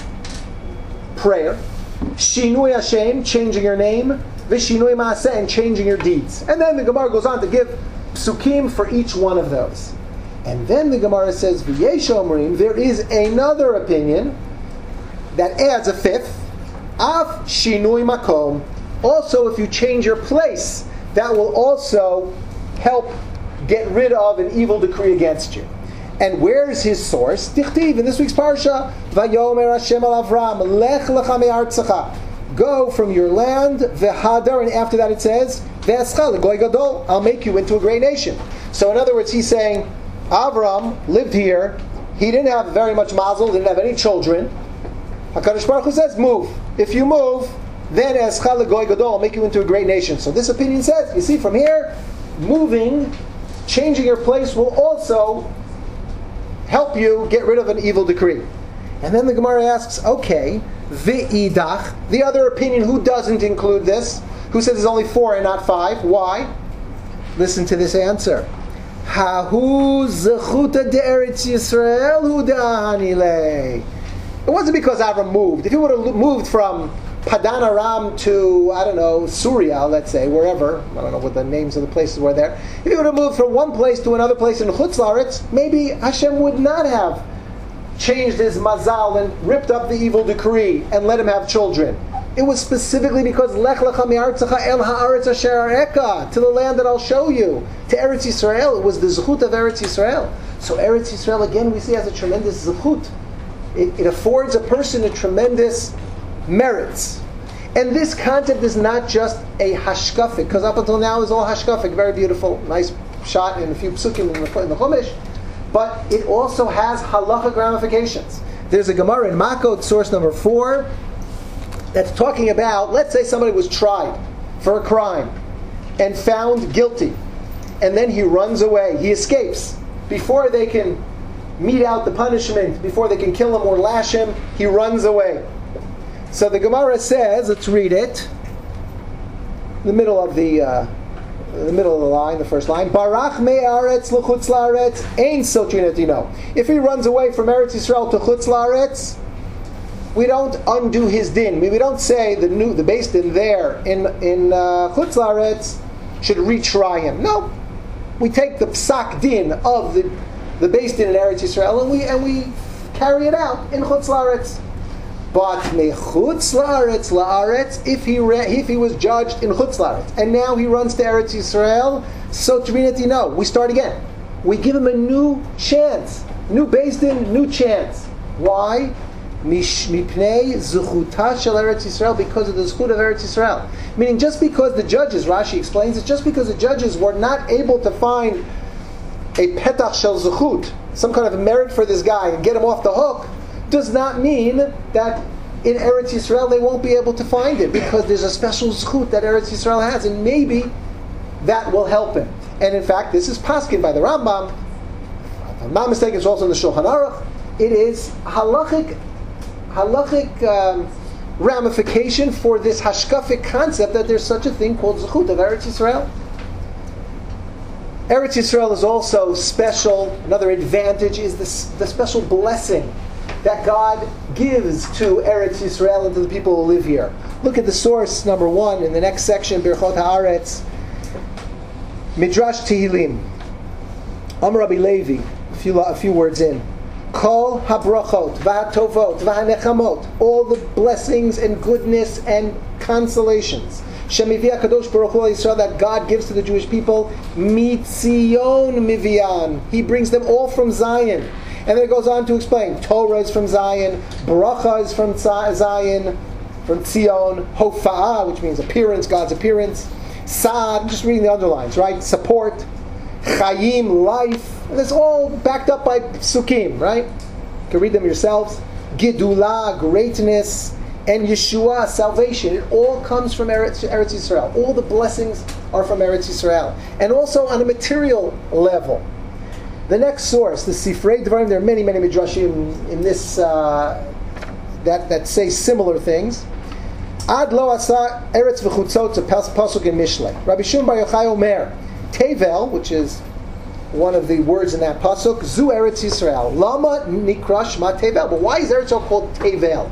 prayer. Shinui Hashem, changing your name. Vishinui Maaseh, and changing your deeds. And then the Gemara goes on to give psukim for each one of those. And then the Gemara says, V'yesh omrim, there is another opinion that adds a fifth. Af shinui makom. Also, if you change your place, that will also help get rid of an evil decree against you. And where's his source? Tichtiv, in this week's parsha, Vayomer Hashem al Avram, Lech lecha me'artzecha. Go from your land, v'hadar, and after that it says, V'eschal l'goy gadol, I'll make you into a great nation. So in other words, he's saying, Avram lived here, he didn't have very much mazel, didn't have any children. HaKadosh Baruch Hu says, move. If you move, then eschal l'goy gadol, I'll make you into a great nation. So this opinion says, you see, from here, moving, changing your place will also help you get rid of an evil decree. And then the Gemara asks, okay, v'idach, the other opinion, who doesn't include this? Who says there's only four and not five? Why? Listen to this answer. Hahu zechuta de'eretz Yisrael hu da'anile. It wasn't because Avram moved. If he would have moved from Padan Aram to, I don't know, Surya, let's say, wherever, I don't know what the names of the places were there. If he would have moved from one place to another place in Chutz La'aretz, maybe Hashem would not have changed his mazal and ripped up the evil decree and let him have children. It was specifically because Lech Lecha mi'artzecha el ha'aretz asher areka, to the land that I'll show you, to Eretz Yisrael. It was the zechut of Eretz Yisrael. So Eretz Yisrael, again, we see has a tremendous zechut. It, it affords a person a tremendous merits. And this concept is not just a hashkafik, because up until now it's all hashkafik, very beautiful, nice shot in a few psukim in the, in the Chumash, but it also has halachic ramifications. There's a Gemara in Makot, source number four, that's talking about, let's say somebody was tried for a crime and found guilty, and then he runs away, he escapes. Before they can mete out the punishment, before they can kill him or lash him, he runs away. So the Gemara says, let's read it, in the middle of the uh, the middle of the line, the first line, Barach me'aretz l'chutz la'aretz ein sotrin etino. If he runs away from Eretz Yisrael to chutz la'aretz, we don't undo his din. We, we don't say the new the Beis Din there in in uh, chutz la'aretz should retry him. No, we take the psak din of the the Beis Din in Eretz Yisrael and we and we carry it out in chutz la'aretz. But mechutz la'aretz la'aretz, if he re, if he was judged in chutz la'aretz and now he runs to Eretz Yisrael, so trinity no, we start again. We give him a new chance, new Beis Din, new chance. Why? Mipnei zuchuta shel Eretz Yisrael, because of the zechut of Eretz Yisrael. Meaning, just because the judges, Rashi explains, it's just because the judges were not able to find a petach shel zechut, some kind of merit for this guy and get him off the hook, does not mean that in Eretz Yisrael they won't be able to find it, because there's a special zechut that Eretz Yisrael has, and maybe that will help him. And in fact, this is paskin by the Rambam. If I'm not mistaken, it's also in the Shulchan Aruch. It is halachic, halachic um, ramification for this hashkafic concept that there's such a thing called zechut of Eretz Yisrael. Eretz Yisrael is also special. Another advantage is this, the special blessing that God gives to Eretz Yisrael and to the people who live here. Look at the source, number one, in the next section, Birchot Haaretz, Midrash Tehillim, Amar Rabbi Levi, a few, a few words in. Kol habrachot, v'hatovot, v'hanechamot, all the blessings and goodness and consolations, Shemivi HaKadosh Baruch Hu Yisrael, that God gives to the Jewish people, Mitzion Mivian, He brings them all from Zion. And then it goes on to explain, Torah is from Zion, Bracha is from Zion, from Tzion, Hofa'ah, which means appearance, God's appearance, Sa'ad, I'm just reading the underlines, right? Support, Chayim, life, and it's all backed up by Psukim, right? You can read them yourselves. Gedulah, greatness, and Yeshua, salvation. It all comes from Eretz, Eretz Yisrael. All the blessings are from Eretz Yisrael. And also on a material level. The next source, the Sifrei Dvarim, there are many, many midrashim in this uh, that that say similar things. Ad lo asa eretz v'chutzot, to pasuk in Mishlei. Rabbi Shimon Bar Yochai Omer, Tevel, which is one of the words in that pasuk, Zu Eretz Yisrael. Lama nikrash ma Tevel. But why is Eretz Yisrael called Tevel?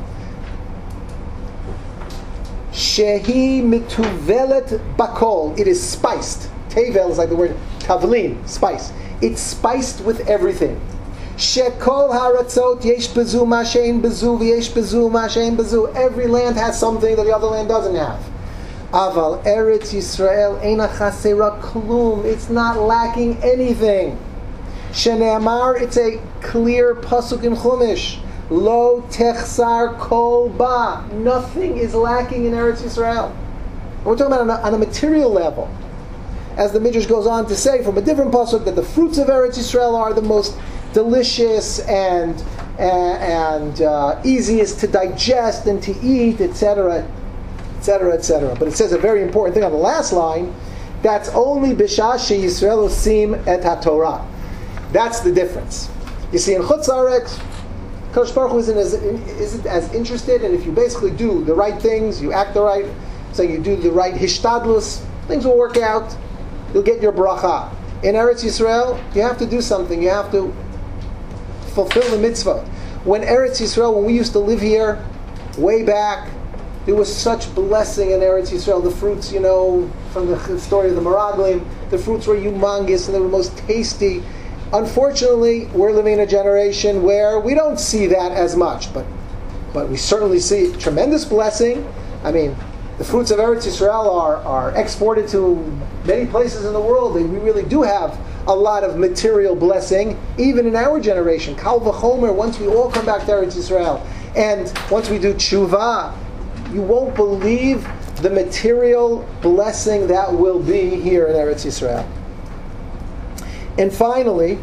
Shehi mituvelet bakol. It is spiced. Tevel is like the word tavlin, spice. It's spiced with everything. Shekol haratzot yesh bezu ma shein bezu v'yesh bezu ma shein bezu. Every land has something that the other land doesn't have. Aval Eretz Yisrael eina chasera klum. It's not lacking anything. Shene'amar, it's a clear pasuk in Chumash. Lo techsar kol ba. Nothing is lacking in Eretz Yisrael. We're talking about on a, on a material level. As the Midrash goes on to say from a different pasuk, that the fruits of Eretz Yisrael are the most delicious and and, and uh, easiest to digest and to eat, et cetera, et cetera, et cetera. But it says a very important thing on the last line. That's only b'shah sheYisrael osim et haTorah. That's the difference. You see, in Chutz La'aretz, Kadosh Baruch Hu isn't as, isn't as interested, and if you basically do the right things, you act the right, so you do the right hishtadlus, things will work out. You'll get your bracha. In Eretz Yisrael, you have to do something. You have to fulfill the mitzvah. When Eretz Yisrael, when we used to live here, way back, there was such blessing in Eretz Yisrael. The fruits, you know, from the story of the Meraglim, the fruits were humongous and they were most tasty. Unfortunately, we're living in a generation where we don't see that as much, but but we certainly see tremendous blessing, I mean, the fruits of Eretz Yisrael are, are exported to many places in the world. And we really do have a lot of material blessing, even in our generation. Kal v'chomer, once we all come back to Eretz Yisrael, and once we do tshuva, you won't believe the material blessing that will be here in Eretz Yisrael. And finally,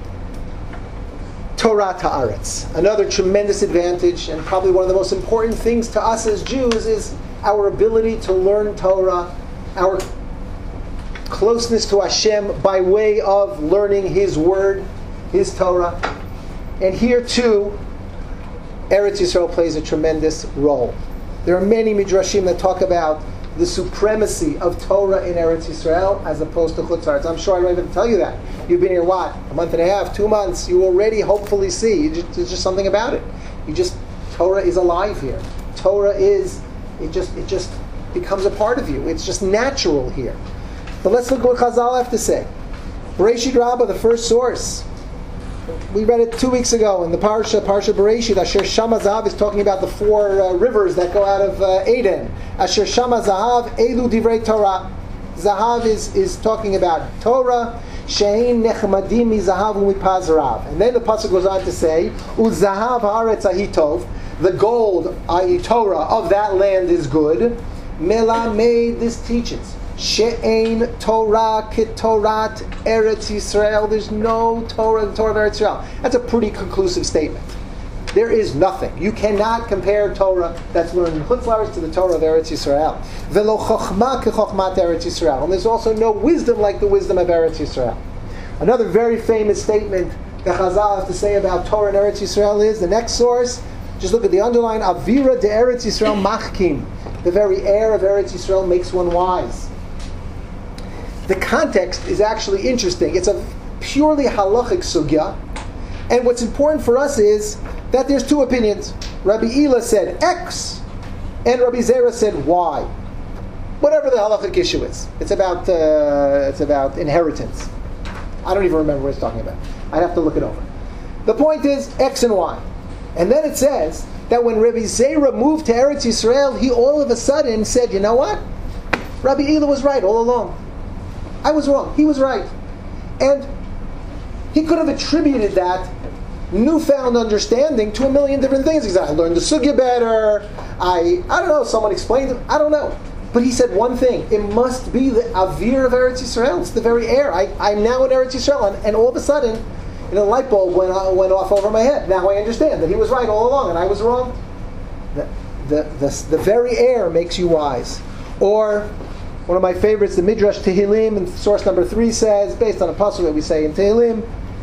Torah Ta'aretz. Another tremendous advantage, and probably one of the most important things to us as Jews, is our ability to learn Torah, our closeness to Hashem by way of learning His Word, His Torah. And here too, Eretz Yisrael plays a tremendous role. There are many midrashim that talk about the supremacy of Torah in Eretz Yisrael as opposed to Chutz La'aretz. I'm sure I don't even tell you that. You've been here, what, a month and a half, two months, you already hopefully see. You just, there's just something about it. You just, Torah is alive here. Torah is, it just it just becomes a part of you. It's just natural here. But let's look at what Chazal have to say. Bereshit Rabbah, the first source. We read it two weeks ago in the Parsha, Parsha Bereshit. Asher Shama Zahav is talking about the four uh, rivers that go out of uh, Eden. Asher Shama Zahav, Elu Divrei Torah. Zahav is, is talking about Torah. Shein Nechmadim Mi Zahav Umipaz Rav. And then the pasuk goes on to say, Uzahav Haaretz Ahitov. The gold, that is. Torah, of that land is good. Melamed, this teaches. She'ein Torah k'Torat Eretz Yisrael. There's no Torah, the Torah of Eretz Yisrael. That's a pretty conclusive statement. There is nothing. You cannot compare Torah that's learned in Chutz La'aretz to the Torah of Eretz Yisrael. Velo chochma k'chochmat Eretz Yisrael. And there's also no wisdom like the wisdom of Eretz Yisrael. Another very famous statement that Chazal have to say about Torah and Eretz Yisrael is, the next source, just look at the underline, Avira de Eretz Yisrael machkim. The very air of Eretz Yisrael makes one wise. The context is actually interesting. It's a purely halachic sugya. And what's important for us is that there's two opinions. Rabbi Ila said X, and Rabbi Zera said Y. Whatever the halachic issue is. It's about uh, it's about inheritance. I don't even remember what it's talking about. I'd have to look it over. The point is X and Y. And then it says that when Rabbi Zera moved to Eretz Yisrael, he all of a sudden said, you know what? Rabbi Ila was right all along. I was wrong. He was right. And he could have attributed that newfound understanding to a million different things. He said, I learned the sugya better. I I don't know, someone explained it. I don't know. But he said one thing. It must be the avir of Eretz Yisrael. It's the very air. I, I'm now in Eretz Yisrael. And, and all of a sudden, you know, the light bulb went, uh, went off over my head. Now I understand that he was right all along and I was wrong. The, the, the, the very air makes you wise. Or, one of my favorites, the Midrash Tehillim, and source number three says, based on a pasuk that we say in Tehillim,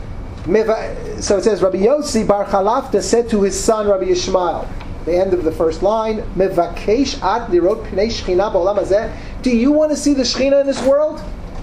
so it says, Rabbi Yossi Bar Chalafta said to his son Rabbi Yishmael, the end of the first line, Mevakesh at lirot pnei shechina ba'olam hazeh. Do you want to see the Shechina in this world?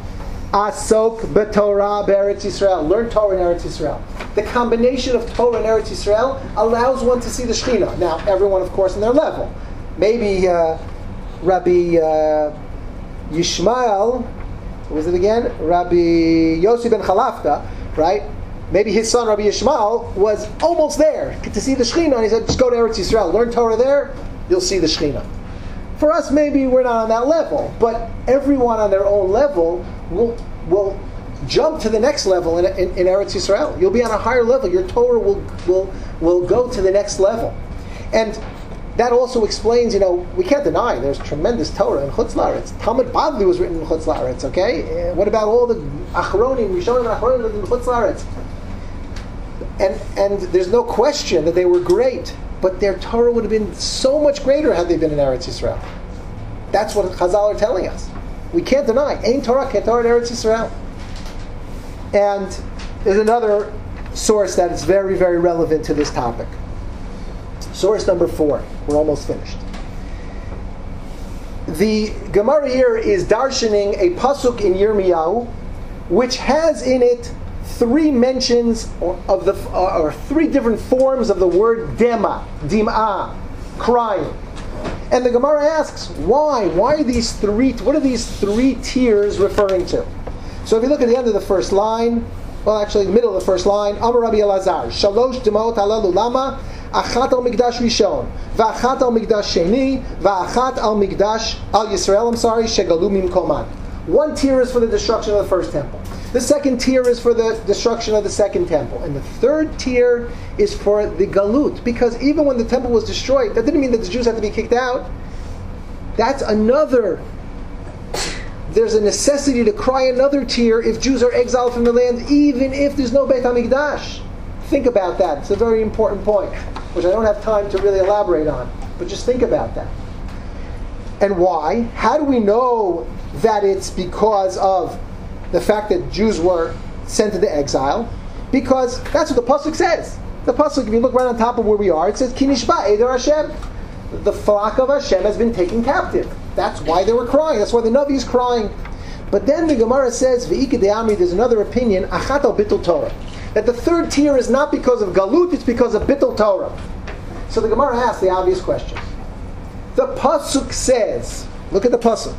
Asok b'Torah be'Eretz Yisrael. Learn Torah in Eretz Yisrael. The combination of Torah and Eretz Yisrael allows one to see the Shechina. Now, everyone, of course, in their level. Maybe uh, Rabbi uh, Yishmael, what was it again? Rabbi Yossi ben Chalafta, right? Maybe his son Rabbi Yishmael was almost there to see the Shechina, and he said, just go to Eretz Yisrael, learn Torah there, you'll see the Shechina. For us, maybe we're not on that level, but everyone on their own level will will jump to the next level in, in, in Eretz Yisrael. You'll be on a higher level. Your Torah will will will go to the next level, and that also explains, you know, we can't deny there's tremendous Torah in Chutz La'aretz. Talmud Bavli was written in Chutz La'aretz, okay? Uh, what about all the Achronim, Rishonim and Achronim in Chutz La'aretz? And, and there's no question that they were great, but their Torah would have been so much greater had they been in Eretz Yisrael. That's what Chazal are telling us. We can't deny, Ein Torah ke Torah in Eretz Yisrael. And there's another source that is very, very relevant to this topic. Source number four. We're almost finished. The Gemara here is darshaning a pasuk in Yirmiyahu, which has in it three mentions of the or three different forms of the word dema, dim'ah, crying. And the Gemara asks, why? Why are these three? What are these three tears referring to? So if you look at the end of the first line, well, actually, the middle of the first line, Amar Rabbi Elazar, Shalosh demot halalu lama. achat al mikdash rishon, va'achat al mikdash sheni, va'achat al mikdash al Yisrael. I'm sorry, shegalu mimkoman. One tier is for the destruction of the first temple. The second tier is for the destruction of the second temple. And the third tier is for the galut. Because even when the temple was destroyed, that didn't mean that the Jews had to be kicked out. That's another, there's a necessity to cry another tier if Jews are exiled from the land, even if there's no Beit HaMikdash. Think about that. It's a very important point, which I don't have time to really elaborate on. But just think about that. And why? How do we know that it's because of the fact that Jews were sent into exile? Because that's what the pasuk says. The pasuk, if you look right on top of where we are, it says, Ki nishba eder Hashem. The flock of Hashem has been taken captive. That's why they were crying. That's why the Navi is crying. But then the Gemara says, V'ike de'amri, there's another opinion, achat al bittul Torah. That the third tier is not because of galut, it's because of bittul Torah. So the Gemara asks the obvious question. The pasuk says, look at the pasuk.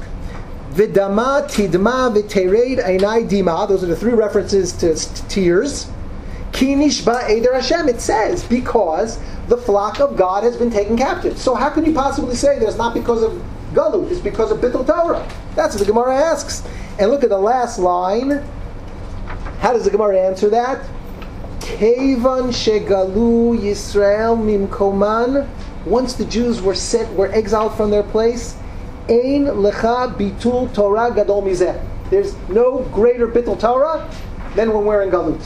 V'dama tidma v'tereid einai dima. Those are the three references to tiers. Ki nishba eder Hashem. It says because the flock of God has been taken captive. So how can you possibly say that it's not because of galut? It's because of bittul Torah. That's what the Gemara asks. And look at the last line. How does the Gemara answer that? Kevan shegalu Yisrael mimkoman. Once the Jews were sent, were exiled from their place, ein lecha bitul Torah gadol mizeh. There's no greater bittul Torah than when we're in galut.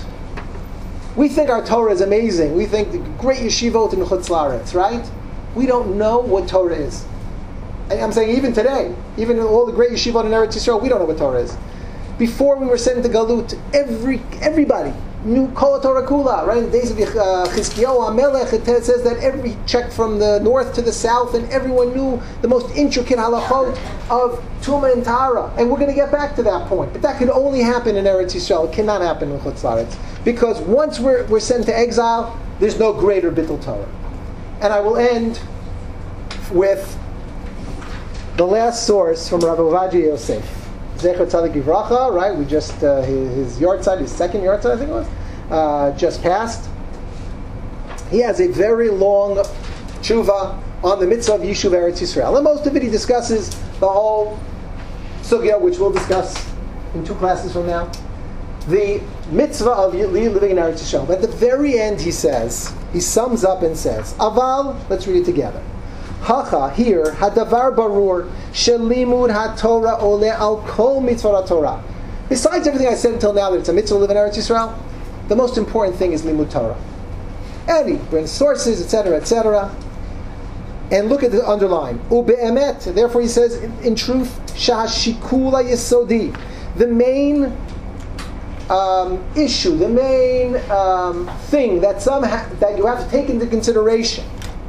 We think our Torah is amazing. We think the great yeshivot in Chutz La'aretz, right? We don't know what Torah is. I'm saying even today, even all the great yeshivot in Eretz Yisrael, we don't know what Torah is. Before we were sent into galut, every everybody knew Kol Torah Kula, right? In the days of uh, Chizkiyahu HaMelech, it says that every checked from the north to the south, and everyone knew the most intricate halachot of Tumah and Tahara. And we're going to get back to that point. But that could only happen in Eretz Yisrael. It cannot happen in Chutz La'aretz. Because once we're, we're sent to exile, there's no greater bittul Torah. And I will end with the last source from Rav Ovadia Yosef. Zecher Tzadik Yivracha, right? We just, uh, his, his yortzeit, his second yortzeit, I think it was, uh, just passed. He has a very long tshuva on the mitzvah of Yishuv Eretz Yisrael. And most of it he discusses the whole sugya, which we'll discuss in two classes from now. The mitzvah of living in Eretz Yisrael. But at the very end he says, he sums up and says, Aval, let's read it together. Hacha, here, hadavar barur, shelimud haTorah ole al kol mitzvah haTorah. Besides everything I said until now that it's a mitzvah to live in Eretz Yisrael, the most important thing is limud Torah. And he brings sources, et cetera, et cetera. And look at the underline. Ube'emet, therefore he says, in, in truth, shahashikula yesodi. The main um, issue, the main um, thing that some ha- that you have to take into consideration,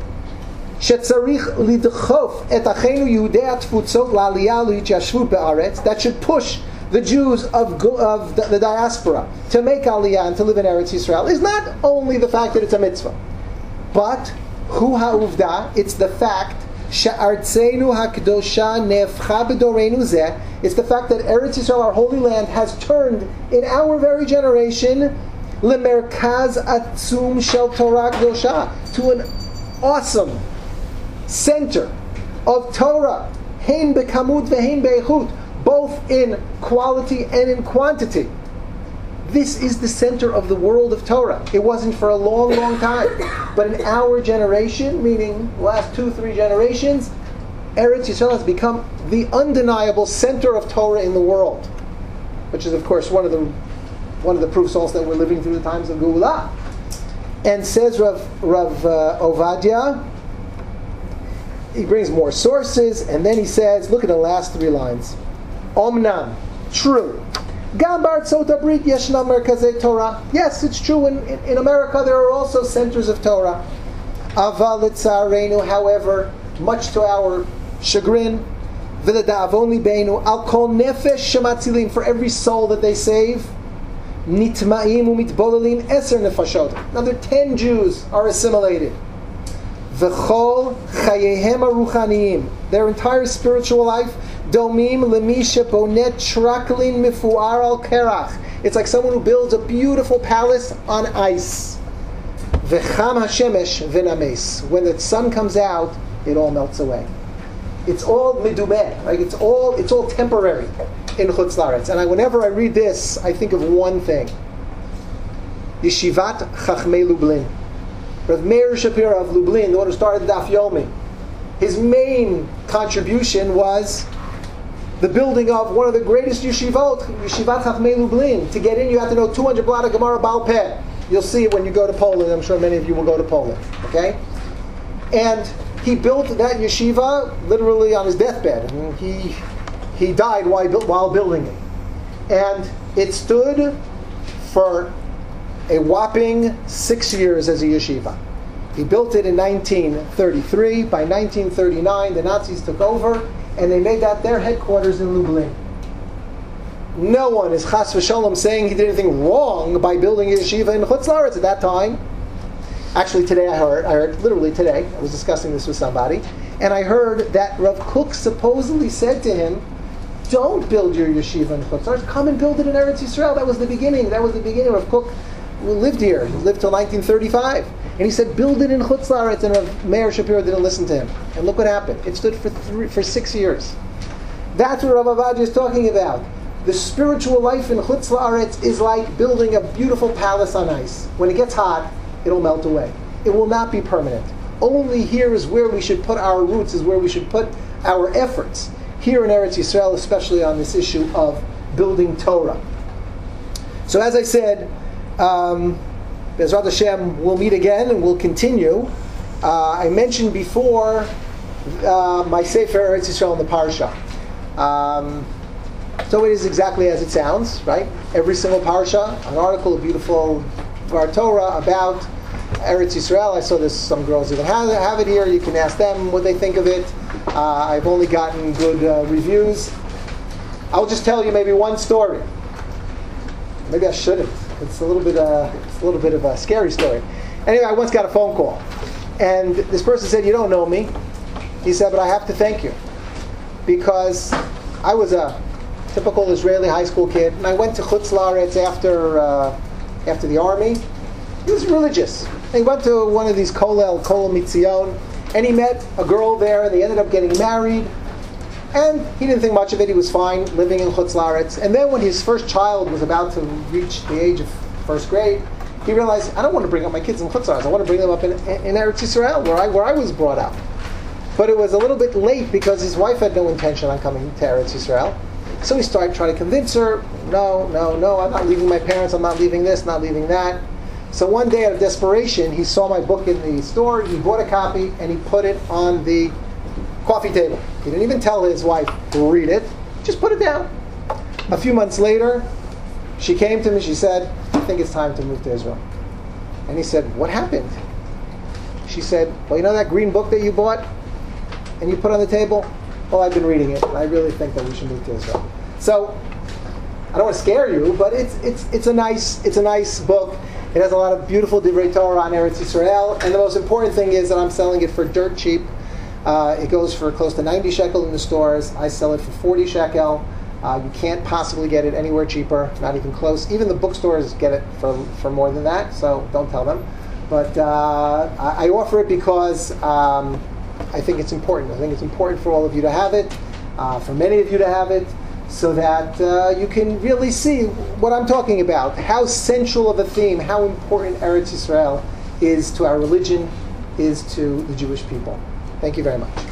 שצריך לדחוף את אחינו יהודי התפוצות לעלייה להתיישבות בארץ, that should push the Jews of, of the, the diaspora to make aliyah and to live in Eretz Yisrael, is not only the fact that it's a mitzvah, but hu ha'uvda, it's the fact she'artzeinu ha'kedosha nefcha b'doreinu zeh, it's the fact that Eretz Yisrael, our holy land, has turned in our very generation lemerkaz atzum shel Torah kedosha, to an awesome center of Torah, hein bekamut vehin be'echut, both in quality and in quantity. This is the center of the world of Torah. It wasn't for a long, long time. But in our generation, meaning the last two, three generations, Eretz Yisrael has become the undeniable center of Torah in the world. Which is, of course, one of the one of the proofs also that we're living through the times of Geulah. And says Rav, Rav uh, Ovadia, he brings more sources, and then he says, look at the last three lines. Omnam, true. Gam b'artzot habrit yeshnam merkazei Torah. Yes, it's true. In, in, in America, there are also centers of Torah. Aval l'tzarenu, however, much to our chagrin, v'leda'avon libeinu, al kol nefesh shematzilim, for every soul that they save, nitma'im u'mitbolelim eser nefashot. Another ten Jews are assimilated. V'chol chayehem aruchaniyim, their entire spiritual life, domim lemisha bonet traklin mifuar al kerach. It's like someone who builds a beautiful palace on ice. V'cham hashemesh v'names. When the sun comes out, it all melts away. It's all midumeh, right? It's all it's all temporary in Chutz La'aretz. And I, whenever I read this, I think of one thing. Yeshivat Chachmei Lublin. Rav Meir Shapira of Lublin, the one who started Daf Yomi, his main contribution was the building of one of the greatest yeshivot, Yeshivat Chachmei Lublin. To get in, you have to know two hundred blot of Gemara Baal Peh. You'll see it when you go to Poland. I'm sure many of you will go to Poland. Okay? And he built that yeshiva literally on his deathbed. I mean, he he died while, while building it. And it stood for a whopping six years as a yeshiva. He built it in nineteen thirty-three. By nineteen thirty-nine, the Nazis took over, and they made that their headquarters in Lublin. No one is chas v'sholom saying he did anything wrong by building a yeshiva in Chutz La'aretz at that time. Actually, today I heard, I heard, literally today, I was discussing this with somebody, and I heard that Rav Kook supposedly said to him, don't build your yeshiva in Chutz La'aretz, come and build it in Eretz Yisrael. That was the beginning. That was the beginning. Rav Kook lived here. He lived till nineteen thirty-five. And he said, build it in Chutz La'aretz, and Rav Meir Shapiro didn't listen to him. And look what happened. It stood for three, for six years. That's what Rav Ovadia is talking about. The spiritual life in Chutz La'aretz is like building a beautiful palace on ice. When it gets hot, it'll melt away. It will not be permanent. Only here is where we should put our roots, is where we should put our efforts. Here in Eretz Yisrael, especially on this issue of building Torah. So as I said, um, Bezrat Hashem, we'll meet again and we'll continue. Uh, I mentioned before uh, my Sefer Eretz Yisrael in the Parsha. Um, so it is exactly as it sounds, right? Every single Parsha, an article, a beautiful Dvar Torah about Eretz Yisrael. I saw this, some girls even have, have it here. You can ask them what they think of it. Uh, I've only gotten good uh, reviews. I'll just tell you maybe one story. Maybe I shouldn't. It's a little bit, uh, it's a little bit of a scary story. Anyway, I once got a phone call, and this person said, "You don't know me." He said, "But I have to thank you because I was a typical Israeli high school kid, and I went to Chutz La'aretz after uh, after the army. He was religious. He went to one of these Kolel, Kol Mitzion, and he met a girl there, and they ended up getting married. And he didn't think much of it. He was fine living in Chutz La'aretz. And then when his first child was about to reach the age of first grade, he realized, I don't want to bring up my kids in Chutz La'aretz. I want to bring them up in, in Eretz Yisrael, where I, where I was brought up. But it was a little bit late because his wife had no intention on coming to Eretz Yisrael. So he started trying to convince her, no, no, no, I'm not leaving my parents. I'm not leaving this, not leaving that. So one day out of desperation, he saw my book in the store. He bought a copy and he put it on the coffee table. He didn't even tell his wife to read it. Just put it down. A few months later, she came to me. She said, I think it's time to move to Israel. And he said, what happened? She said, well, you know that green book that you bought and you put on the table? Well, I've been reading it, and I really think that we should move to Israel. So, I don't want to scare you, but it's it's it's a nice it's a nice book. It has a lot of beautiful Divrei Torah on Eretz Yisrael, and the most important thing is that I'm selling it for dirt cheap. Uh, it goes for close to ninety shekel in the stores. I sell it for forty shekel. Uh, you can't possibly get it anywhere cheaper, not even close. Even the bookstores get it for for more than that, so don't tell them. But uh, I, I offer it because um, I think it's important. I think it's important for all of you to have it, uh, for many of you to have it, so that uh, you can really see what I'm talking about, how central of a theme, how important Eretz Yisrael is to our religion, is to the Jewish people. Thank you very much.